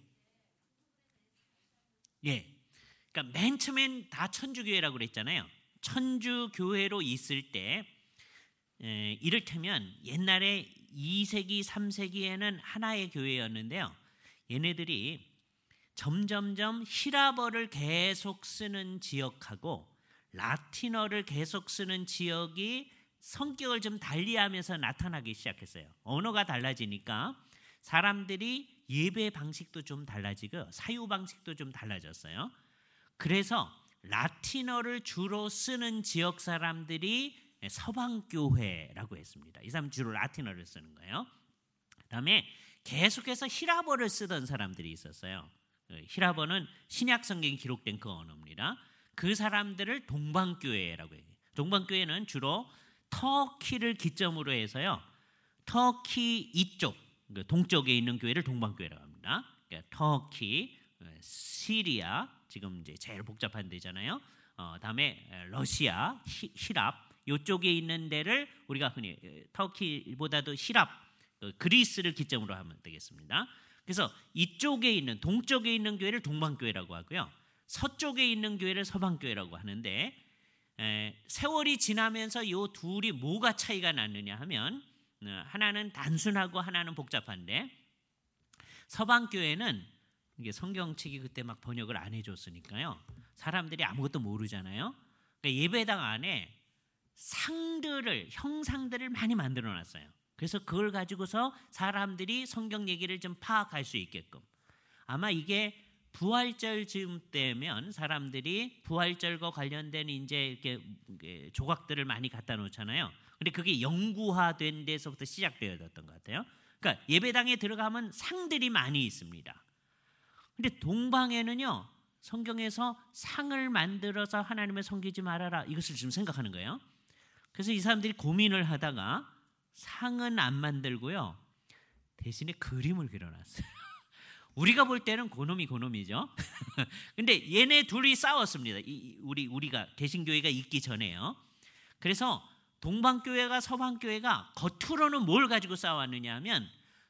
예. 그러니까 맨 처음엔 다 천주교회라고 그랬잖아요. 천주교회로 있을 때. 에, 이를테면 옛날에 이 세기, 삼 세기에는 하나의 교회였는데요. 얘네들이 점점점 히라버를 계속 쓰는 지역하고 라틴어를 계속 쓰는 지역이 성격을 좀 달리하면서 나타나기 시작했어요. 언어가 달라지니까 사람들이 예배 방식도 좀 달라지고 사유 방식도 좀 달라졌어요. 그래서 라틴어를 주로 쓰는 지역 사람들이 서방교회라고 했습니다. 이 사람 주로 라틴어를 쓰는 거예요. 그다음에 계속해서 히라버를 쓰던 사람들이 있었어요. 히라버는 신약 성경에 기록된 그 언어입니다. 그 사람들을 동방교회라고 해요. 동방교회는 주로 터키를 기점으로 해서요. 터키 이쪽, 동쪽에 있는 교회를 동방교회라고 합니다. 그러니까 터키, 시리아, 지금 이제 제일 복잡한 데잖아요. 어, 다음에 러시아, 히, 히랍, 이쪽에 있는 데를 우리가 흔히 터키보다도 히랍, 그리스를 기점으로 하면 되겠습니다. 그래서 이쪽에 있는, 동쪽에 있는 교회를 동방교회라고 하고요. 서쪽에 있는 교회를 서방교회라고 하는데, 에, 세월이 지나면서 이 둘이 뭐가 차이가 났느냐 하면 하나는 단순하고 하나는 복잡한데, 서방교회는 이게 성경책이 그때 막 번역을 안 해줬으니까요. 사람들이 아무것도 모르잖아요. 그러니까 예배당 안에 상들을, 형상들을 많이 만들어 놨어요. 그래서 그걸 가지고서 사람들이 성경 얘기를 좀 파악할 수 있게끔. 아마 이게 부활절 즈음 때면 사람들이 부활절과 관련된 이제 이렇게 조각들을 많이 갖다 놓잖아요. 근데 그게 영구화된 데서부터 시작되어졌던 것 같아요. 그러니까 예배당에 들어가면 상들이 많이 있습니다. 근데 동방에는요, 성경에서 상을 만들어서 하나님을 섬기지 말아라, 이것을 지금 생각하는 거예요. 그래서 이 사람들이 고민을 하다가 상은 안 만들고요, 대신에 그림을 그려놨어요. 우리가 볼 때는 고놈이 고놈이죠. 근데 얘네 둘이 싸웠습니다. 이, 우리 우리가 개신교회가 있기 전에요. 그래서 동방교회가 서방교회가 겉으로는 뭘 가지고 싸웠느냐 하면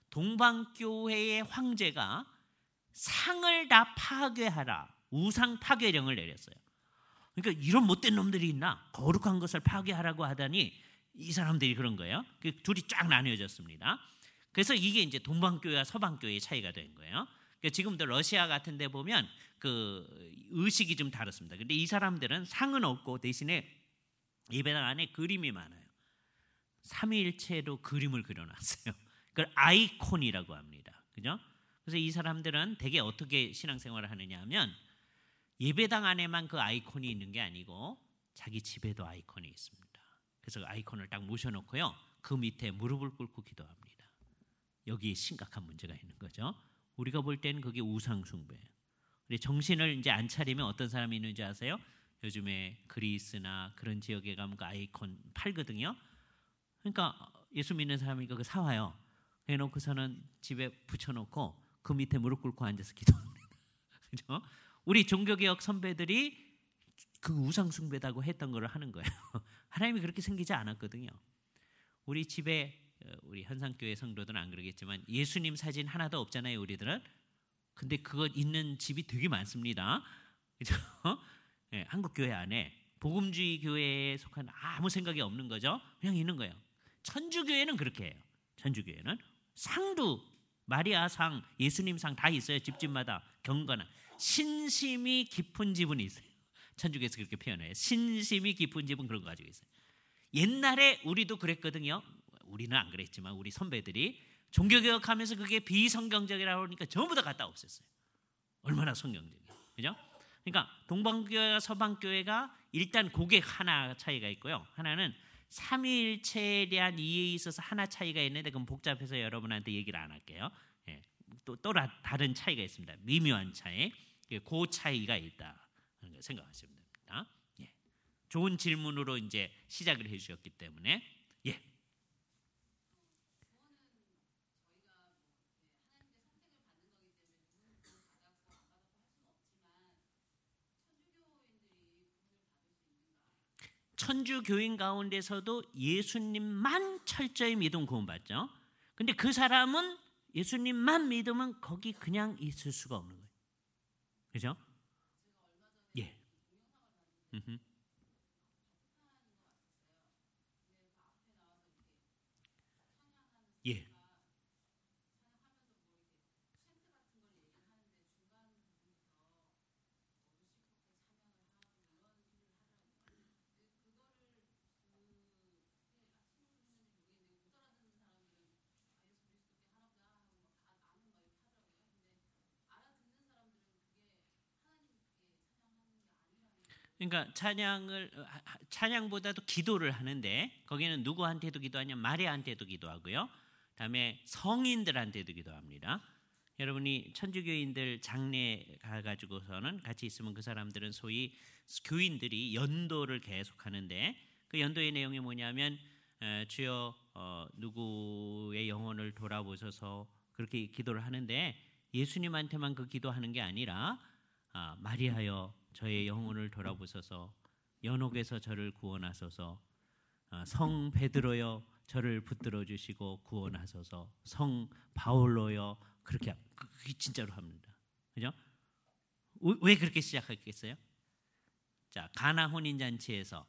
동방교회의 황제가 상을 다 파괴하라, 우상 파괴령을 내렸어요. 그러니까 이런 못된 놈들이 있나? 거룩한 것을 파괴하라고 하다니 이 사람들이 그런 거예요. 그 둘이 쫙 나뉘어졌습니다. 그래서 이게 이제 동방교회와 서방교회의 차이가 된 거예요. 그러니까 지금도 러시아 같은 데 보면 그 의식이 좀 다릅니다. 근데 이 사람들은 상은 없고 대신에 예배당 안에 그림이 많아요. 삼위일체로 그림을 그려놨어요. 그걸 아이콘이라고 합니다. 그죠? 그래서 이 사람들은 대개 어떻게 신앙생활을 하느냐 하면 예배당 안에만 그 아이콘이 있는 게 아니고 자기 집에도 아이콘이 있습니다. 그래서 그 아이콘을 딱 모셔놓고요. 그 밑에 무릎을 꿇고 기도합니다. 여기에 심각한 문제가 있는 거죠. 우리가 볼 때는 그게 우상숭배예요. 우리 정신을 이제 안 차리면 어떤 사람이 있는지 아세요? 요즘에 그리스나 그런 지역에 가면 그 아이콘 팔거든요. 그러니까 예수 믿는 사람이 그거 사와요. 해놓고서는 집에 붙여놓고 그 밑에 무릎 꿇고 앉아서 기도합니다. 그죠? 우리 종교개혁 선배들이 그 우상숭배다고 했던 걸 하는 거예요. 하나님이 그렇게 생기지 않았거든요. 우리 집에 우리 현상교회 성도들은 안 그러겠지만 예수님 사진 하나도 없잖아요, 우리들은. 근데 그거 있는 집이 되게 많습니다. 그죠? 네, 한국교회 안에 복음주의 교회에 속한 아무 생각이 없는 거죠. 그냥 있는 거예요. 천주교회는 그렇게 해요. 천주교회는 상도 마리아 상, 예수님 상 다 있어요. 집집마다 경건한 신심이 깊은 집은 있어요. 천주교에서 그렇게 표현해요. 신심이 깊은 집은 그런 거 가지고 있어요. 옛날에 우리도 그랬거든요. 우리는 안 그랬지만 우리 선배들이 종교개혁하면서 그게 비성경적이라고 하니까 전부 다 갖다 없앴어요. 얼마나 성경적이에요. 그죠? 그러니까 동방교회와 서방교회가 일단 그게 하나 차이가 있고요. 하나는 삼위일체에 대한 이해에 있어서 하나 차이가 있는데 그건 복잡해서 여러분한테 얘기를 안 할게요. 예, 또, 또 다른 차이가 있습니다. 미묘한 차이. 그 차이가 있다 하는 걸 생각하시면 됩니다. 예. 좋은 질문으로 이제 시작을 해주셨기 때문에 예. 천주 교인 가운데서도 예수님만 철저히 믿음 구원받죠. 근데 그 사람은 예수님만 믿으면 거기 그냥 있을 수가 없는 거예요. 그죠? 예. 음흠. 예. 그러니까 찬양을 찬양보다도 기도를 하는데 거기는 누구한테도 기도하냐? 마리아한테도 기도하고요. 그다음에 성인들한테도 기도합니다. 여러분이 천주교인들 장례 가가지고서는 같이 있으면 그 사람들은 소위 교인들이 연도를 계속 하는데 그 연도의 내용이 뭐냐면 에, 주여 어, 누구의 영혼을 돌아보셔서 그렇게 기도를 하는데 예수님한테만 그 기도하는 게 아니라 아, 마리아여 저의 영혼을 돌아보소서, 연옥에서 저를 구원하소서, 성 베드로여 저를 붙들어 주시고 구원하소서, 성 바울로여 그렇게 그게 진짜로 합니다. 그죠? 왜 그렇게 시작했겠어요? 자, 가나 혼인 잔치에서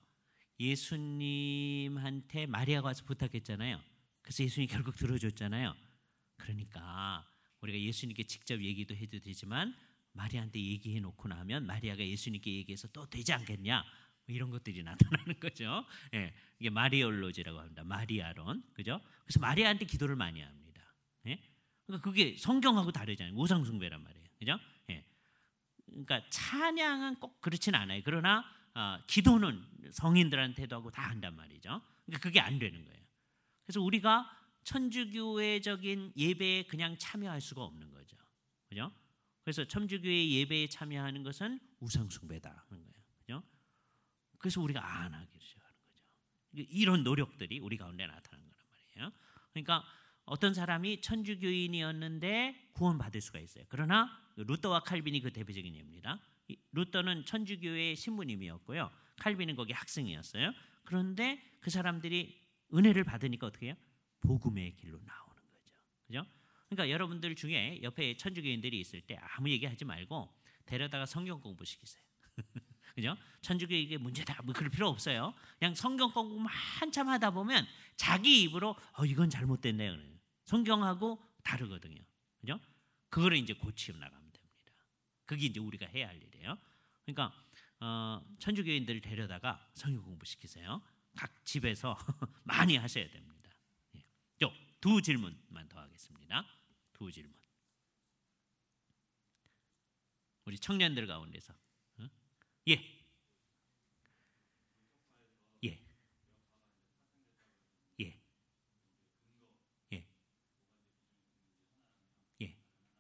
예수님한테 마리아가 와서 부탁했잖아요. 그래서 예수님이 결국 들어줬잖아요. 그러니까 우리가 예수님께 직접 얘기도 해도 되지만 마리아한테 얘기해 놓고 나면 마리아가 예수님께 얘기해서 또 되지 않겠냐 뭐 이런 것들이 나타나는 거죠. 예, 이게 마리올로지라고 합니다. 마리아론, 그죠? 그래서 마리아한테 기도를 많이 합니다. 예? 그러니까 그게 성경하고 다르잖아요. 우상숭배란 말이에요, 그죠? 예, 그러니까 찬양은 꼭 그렇진 않아요. 그러나 어, 기도는 성인들한테도 하고 다 한단 말이죠. 그러니까 그게 안 되는 거예요. 그래서 우리가 천주교회적인 예배에 그냥 참여할 수가 없는 거죠, 그죠? 그래서 천주교회 예배에 참여하는 것은 우상숭배다 하는 거예요. 그죠? 그래서 우리가 안 하기 시작하는 거죠. 이런 노력들이 우리 가운데 나타나는 거란 말이에요. 그러니까 어떤 사람이 천주교인이었는데 구원받을 수가 있어요. 그러나 루터와 칼빈이 그 대표적인 예입니다. 루터는 천주교의 신부님이었고요. 칼빈은 거기 학생이었어요. 그런데 그 사람들이 은혜를 받으니까 어떻게 해요? 복음의 길로 나오는 거죠. 그죠? 그러니까 여러분들 중에 옆에 천주교인들이 있을 때 아무 얘기하지 말고 데려다가 성경 공부시키세요. 그죠? 천주교 이게 문제다 뭐 그럴 필요 없어요. 그냥 성경 공부만 한참 하다 보면 자기 입으로 어 이건 잘못됐네요. 성경하고 다르거든요. 그죠? 그거를 이제 고치어 나가면 됩니다. 그게 이제 우리가 해야 할 일이에요. 그러니까 어, 천주교인들을 데려다가 성경 공부시키세요. 각 집에서 많이 하셔야 됩니다. 예. 두 질문만 더 하겠습니다. 두 질문. 우리 청년들 가운데서 어? 예. 예. 예. 예. 예.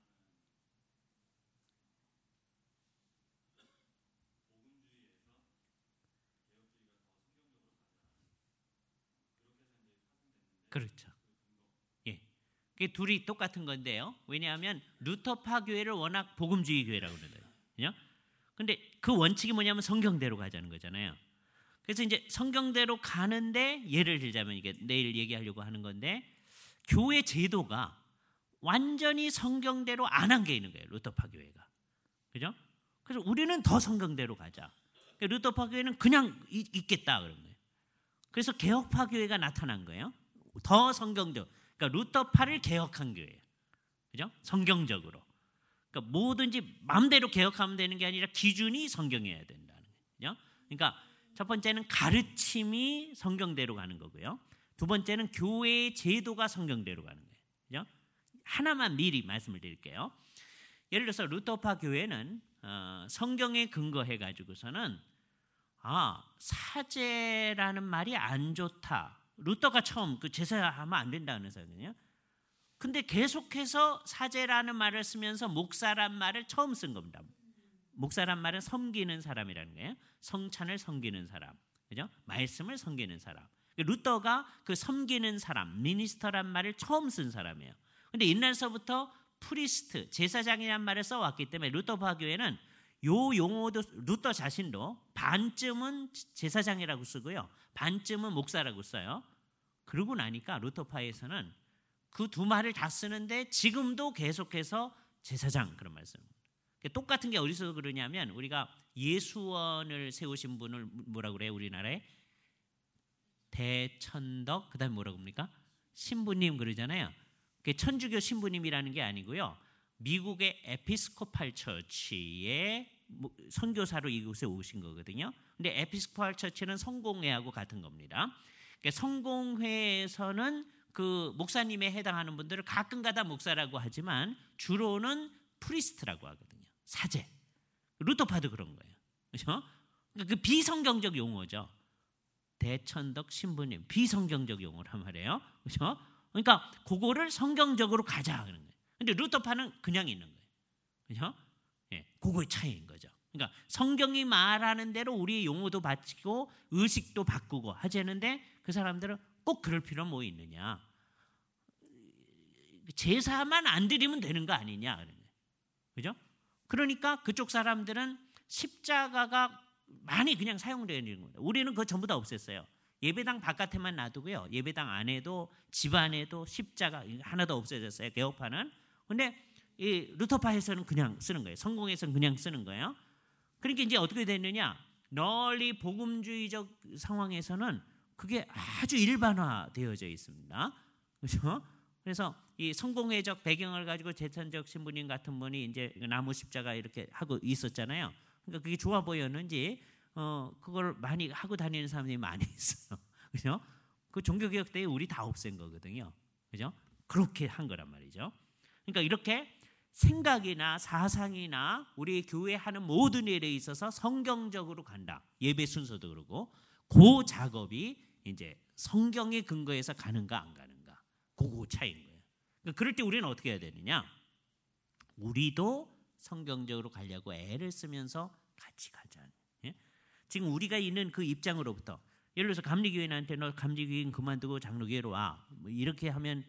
그렇죠. 예. 그게 둘이 똑같은 건데요. 왜냐하면 루터파 교회를 워낙 복음주의 교회라고 그러거든요. 그죠? 근데 그 원칙이 뭐냐면 성경대로 가자는 거잖아요. 그래서 이제 성경대로 가는데 예를 들자면 이게 내일 얘기하려고 하는 건데 교회 제도가 완전히 성경대로 안 한 게 있는 거예요. 루터파 교회가. 그죠? 그래서 우리는 더 성경대로 가자. 그러니까 루터파 교회는 그냥 있겠다 그런 거예요. 그래서 개혁파 교회가 나타난 거예요. 더 성경대로. 그러니까 루터파를 개혁한 교회예요. 그죠? 성경적으로. 그러니까 뭐든지 마음대로 개혁하면 되는 게 아니라 기준이 성경이어야 된다는 거죠. 그러니까 첫 번째는 가르침이 성경대로 가는 거고요. 두 번째는 교회의 제도가 성경대로 가는 거예요. 그죠? 하나만 미리 말씀을 드릴게요. 예를 들어서 루터파 교회는 어, 성경에 근거해 가지고서는 아 사제라는 말이 안 좋다. 루터가 처음 그 제사하면 안 된다는 사람이에요. 근데 계속해서 사제라는 말을 쓰면서 목사란 말을 처음 쓴 겁니다. 목사란 말은 섬기는 사람이라는 거예요. 성찬을 섬기는 사람, 그죠? 말씀을 섬기는 사람. 루터가 그 섬기는 사람, 미니스터란 말을 처음 쓴 사람이에요. 근데 옛날서부터 프리스트, 제사장이란 말을 써왔기 때문에 루터파 교회는 요 용어도 루터 자신도 반쯤은 제사장이라고 쓰고요, 반쯤은 목사라고 써요. 그러고 나니까 루터파에서는 그 두 말을 다 쓰는데 지금도 계속해서 제사장 그런 말씀. 똑같은 게 어디서 그러냐면 우리가 예수원을 세우신 분을 뭐라고 그래요? 우리나라에 대천덕 그다음에 뭐라고 합니까? 신부님 그러잖아요. 그게 천주교 신부님이라는 게 아니고요. 미국의 에피스코팔 처치의 선교사로 이곳에 오신 거거든요. 근데 에피스코팔 처치는 성공회하고 같은 겁니다. 그러니까 성공회에서는 그 목사님에 해당하는 분들을 가끔가다 목사라고 하지만 주로는 프리스트라고 하거든요. 사제. 루터파도 그런 거예요. 그렇죠? 그러니까 그 비성경적 용어죠. 대천덕 신부님 비성경적 용어란 말이에요. 그렇죠? 그러니까 그거를 성경적으로 가자 그런 거예요. 근데 루터파는 그냥 있는 거예요. 그렇죠? 예, 그거의 차이인 거죠. 그러니까 성경이 말하는 대로 우리의 용어도 바치고 의식도 바꾸고 하자는데 그 사람들은 꼭 그럴 필요는 뭐 있느냐? 제사만 안 드리면 되는 거 아니냐? 그런 거예요. 그죠? 그러니까 그쪽 사람들은 십자가가 많이 그냥 사용되는 겁니다. 우리는 그거 전부 다 없앴어요. 예배당 바깥에만 놔두고요. 예배당 안에도 집 안에도 십자가 하나도 없어졌어요. 개혁파는. 근데 이 루터파에서는 그냥 쓰는 거예요. 성공에서는 그냥 쓰는 거예요. 그러니까 이제 어떻게 됐느냐? 널리 복음주의적 상황에서는 그게 아주 일반화되어져 있습니다. 그렇죠? 그래서 이 성공회적 배경을 가지고 제천적 신부님 같은 분이 이제 나무 십자가 이렇게 하고 있었잖아요. 그러니까 그게 좋아 보였는지 어 그걸 많이 하고 다니는 사람들이 많이 있어요. 그죠? 그 종교개혁 때 우리 다 없앤 거거든요. 그죠? 그렇게 한 거란 말이죠. 그러니까 이렇게 생각이나 사상이나 우리 교회 하는 모든 일에 있어서 성경적으로 간다. 예배 순서도 그러고 그 작업이 이제 성경의 근거에서 가는가 안 가는가. 그거 차이인 거예요. 그러니까 그럴 때 우리는 어떻게 해야 되느냐? 우리도 성경적으로 가려고 애를 쓰면서 같이 가자. 예? 지금 우리가 있는 그 입장으로부터 예를 들어서 감리교인한테 너 감리교인 그만두고 장로교회로 와. 뭐 이렇게 하면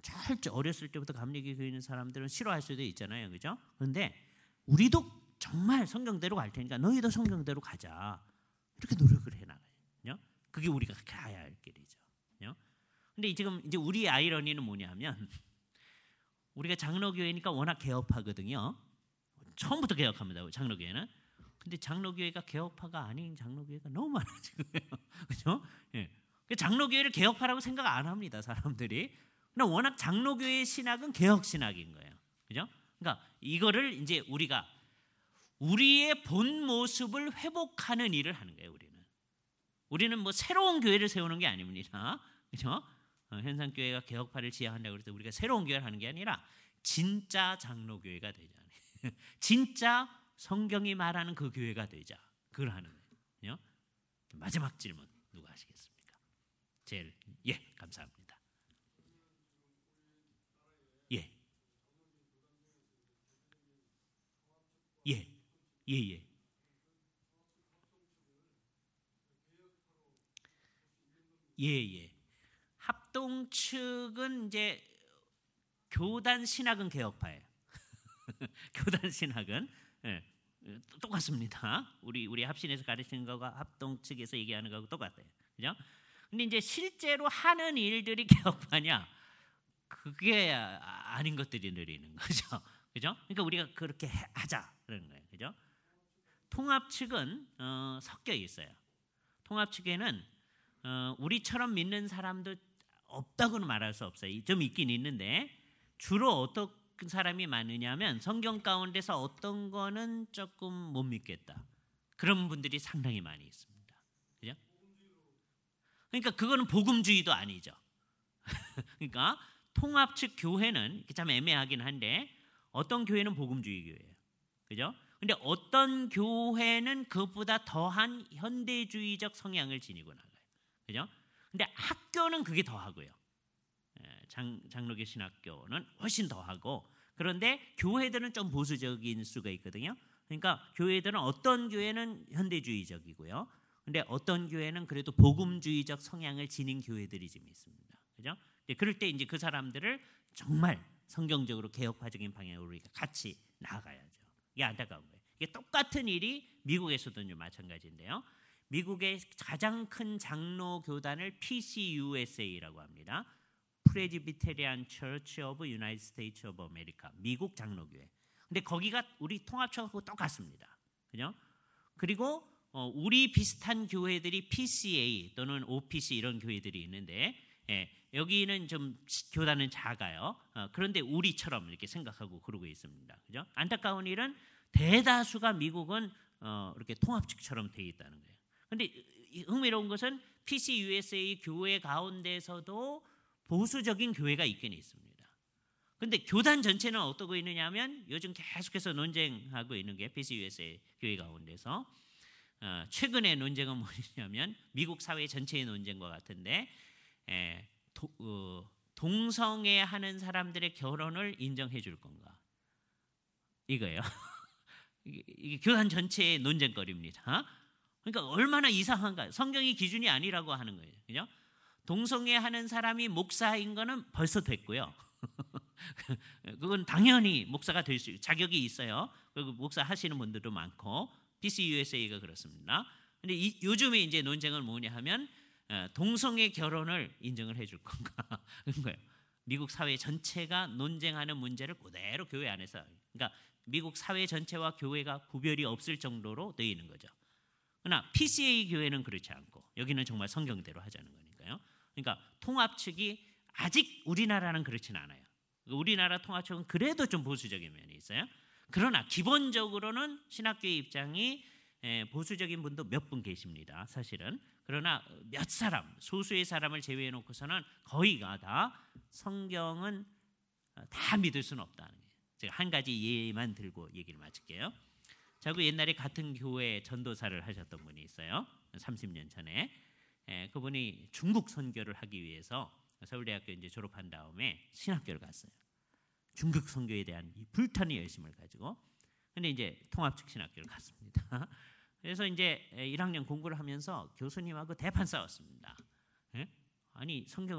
철저 어렸을 때부터 감리교 교회 있는 사람들은 싫어할 수도 있잖아요, 그죠? 그런데 우리도 정말 성경대로 갈 테니까 너희도 성경대로 가자. 이렇게 노력을 해나가요. 그게 우리가 가야 할 길이죠. 근데 지금 이제 우리 아이러니는 뭐냐면 우리가 장로교회니까 워낙 개업하거든요. 처음부터 개혁합니다. 장로교회는. 근데 장로교회가 개혁파가 아닌 장로교회가 너무 많아 지금. 그죠? 예. 장로교회를 개혁파라고 생각 안 합니다, 사람들이. 근데 워낙 장로교회의 신학은 개혁 신학인 거예요. 그죠? 그러니까 이거를 이제 우리가 우리의 본 모습을 회복하는 일을 하는 거예요, 우리는. 우리는 뭐 새로운 교회를 세우는 게 아닙니다. 그죠? 어, 현상교회가 개혁파를 지향한다고 해서 우리가 새로운 교회를 하는 게 아니라 진짜 장로교회가 되자. 진짜 성경이 말하는 그 교회가 되자. 그걸 하는 거예요. 마지막 질문 누가 하시겠습니까? 제일 예, 감사합니다. 예, 예, 예, 예. 예, 예. 합동 측은 이제 교단 신학은 개혁파예요. 교단 신학은 예, 똑같습니다. 우리 우리 합신에서 가르치는 거가 합동 측에서 얘기하는 거하고 똑같아요. 그죠? 근데 이제 실제로 하는 일들이 개혁파냐? 그게 아닌 것들이 늘리는 거죠. 그죠? 그러니까 우리가 그렇게 하자 그런 거예요. 그죠? 통합 측은 어, 섞여 있어요. 통합 측에는 어, 우리처럼 믿는 사람도 없다고는 말할 수 없어요. 좀 있긴 있는데 주로 어떤 사람이 많으냐면 성경 가운데서 어떤 거는 조금 못 믿겠다. 그런 분들이 상당히 많이 있습니다. 그죠? 그러니까 그거는 복음주의도 아니죠. 그러니까 통합 측 교회는 참 애매하긴 한데 어떤 교회는 복음주의 교회예요. 그죠? 근데 어떤 교회는 그것보다 더한 현대주의적 성향을 지니고 나가요. 그죠? 근데 학교는 그게 더하고요. 장, 장로교 신학교는 훨씬 더하고 그런데 교회들은 좀 보수적인 수가 있거든요. 그러니까 교회들은 어떤 교회는 현대주의적이고요. 근데 어떤 교회는 그래도 복음주의적 성향을 지닌 교회들이 좀 있습니다. 그죠? 그럴 때 이제 그 사람들을 정말 성경적으로 개혁파적인 방향으로 우리가 같이 나아가야죠. 이게 안타까운 거예요. 이게 똑같은 일이 미국에서도 마찬가지인데요. 미국의 가장 큰 장로 교단을 피씨유에스에이라고 합니다. Presbyterian Church of United States of America, 미국 장로교회. 근데 거기가 우리 통합처하고 똑같습니다. 그죠? 그리고 어, 우리 비슷한 교회들이 피씨에이 또는 오피씨 이런 교회들이 있는데 예, 여기는 좀 교단은 작아요. 어, 그런데 우리처럼 이렇게 생각하고 그러고 있습니다. 그죠? 안타까운 일은 대다수가 미국은 어, 이렇게 통합측처럼 되어 있다는 거예요. 근데 흥미로운 것은 피씨유에스에이 교회 가운데서도 보수적인 교회가 있긴 있습니다. 그런데 교단 전체는 어떠고 있느냐면 요즘 계속해서 논쟁하고 있는 게 피씨유에스에이 교회 가운데서 어, 최근의 논쟁은 뭐냐면 미국 사회 전체의 논쟁과 같은데 에, 도, 어, 동성애 하는 사람들의 결혼을 인정해 줄 건가? 이거예요. 이게, 이게 교단 전체의 논쟁거리입니다. 그러니까 얼마나 이상한가? 성경이 기준이 아니라고 하는 거예요. 그죠? 동성애 하는 사람이 목사인 거는 벌써 됐고요. 그건 당연히 목사가 될 수 자격이 있어요. 그리고 목사 하시는 분들도 많고 피씨유에스에이가 그렇습니다. 근데 이, 요즘에 이제 논쟁은 뭐냐 하면 동성애 결혼을 인정을 해줄 건가 그런 거예요. 미국 사회 전체가 논쟁하는 문제를 그대로 교회 안에서, 그러니까 미국 사회 전체와 교회가 구별이 없을 정도로 되어 있는 거죠. 그러나 피씨에이 교회는 그렇지 않고 여기는 정말 성경대로 하자는 거니까요. 그러니까 통합 측이 아직 우리나라는 그렇지는 않아요. 우리나라 통합 측은 그래도 좀 보수적인 면이 있어요. 그러나 기본적으로는 신학교의 입장이 보수적인 분도 몇 분 계십니다. 사실은. 그러나 몇 사람, 소수의 사람을 제외해 놓고서는 거의가 다 성경은 다 믿을 수는 없다는 거예요. 제가 한 가지 예만 들고 얘기를 마칠게요. 자, 그 옛날에 같은 교회 전도사를 하셨던 분이 있어요. 삼십 년 전에. 에, 그분이 중국 선교를 하기 위해서 서울대학교 이제 졸업한 다음에 신학교를 갔어요. 중국 선교에 대한 이 불타는 열심을 가지고. 근데 이제 통합측 신학교를 갔습니다. 그래서 이제 일 학년 공부를 하면서 교수님하고 대판 싸웠습니다. 에? 아니 성경을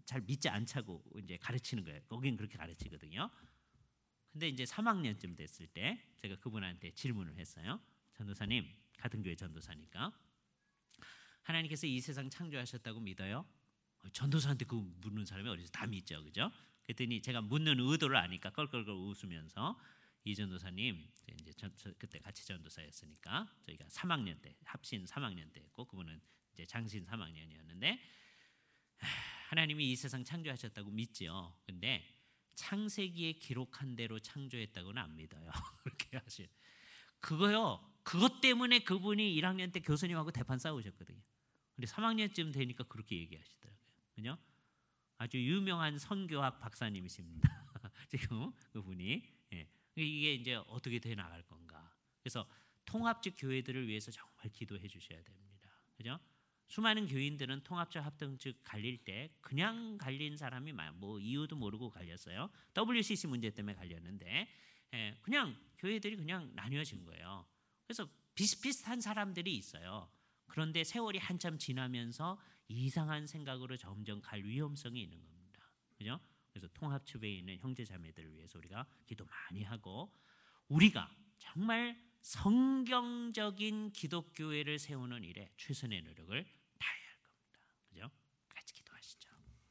잘 믿지 않자고 이제 가르치는 거예요. 거긴 그렇게 가르치거든요. 근데 이제 삼 학년쯤 됐을 때 제가 그분한테 질문을 했어요. 전도사님, 같은 교회 전도사니까 하나님께서 이 세상 창조하셨다고 믿어요? 전도사한테 그 묻는 사람이 어디서 다 믿죠, 그죠? 그랬더니 제가 묻는 의도를 아니까 껄껄껄 웃으면서 이 전도사님, 이제 전, 그때 같이 전도사였으니까 저희가 삼 학년 때 합신 삼 학년 때였고 그분은 이제 장신 삼 학년이었는데 하나님이 이 세상 창조하셨다고 믿지요. 근데 창세기에 기록한 대로 창조했다고는 안 믿어요. 그렇게 하시. 그거요. 그것 때문에 그분이 일 학년 때 교수님하고 대판 싸우셨거든요. 근데 삼 학년쯤 되니까 그렇게 얘기하시더라고요. 그죠? 아주 유명한 선교학 박사님이십니다. 지금 그분이. 예. 이게 이제 어떻게 돼 나갈 건가. 그래서 통합적 교회들을 위해서 정말 기도해 주셔야 됩니다. 그죠? 수많은 교인들은 통합적 합동적 갈릴 때 그냥 갈린 사람이 많아요. 뭐 이유도 모르고 갈렸어요. 더블유씨씨 문제 때문에 갈렸는데 예, 그냥 교회들이 그냥 나뉘어진 거예요. 그래서 비슷비슷한 사람들이 있어요. 그런데 세월이 한참 지나면서 이상한 생각으로 점점 갈 위험성이 있는 겁니다. 그죠? 그래서 통합축에 있는 형제 자매들을 위해서 우리가 기도 많이 하고 우리가 정말 성경적인 기독교회를 세우는 일에 최선의 노력을 다해야 할 겁니다. 그죠? 같이 기도하시죠.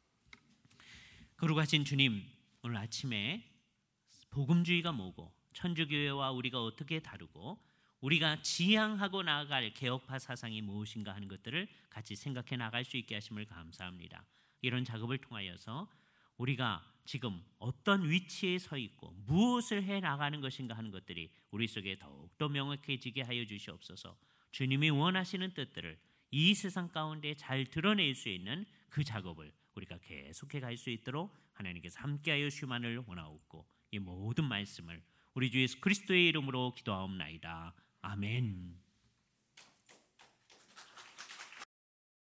거룩하신 주님, 오늘 아침에 복음주의가 뭐고 천주교회와 우리가 어떻게 다루고 우리가 지향하고 나아갈 개혁파 사상이 무엇인가 하는 것들을 같이 생각해 나갈 수 있게 하심을 감사합니다. 이런 작업을 통하여서 우리가 지금 어떤 위치에 서 있고 무엇을 해 나가는 것인가 하는 것들이 우리 속에 더욱더 명확해지게 하여 주시옵소서. 주님이 원하시는 뜻들을 이 세상 가운데 잘 드러낼 수 있는 그 작업을 우리가 계속해 갈 수 있도록 하나님께서 함께하여 주시만을 원하옵고 이 모든 말씀을 우리 주 예수 그리스도의 이름으로 기도하옵나이다. 아멘.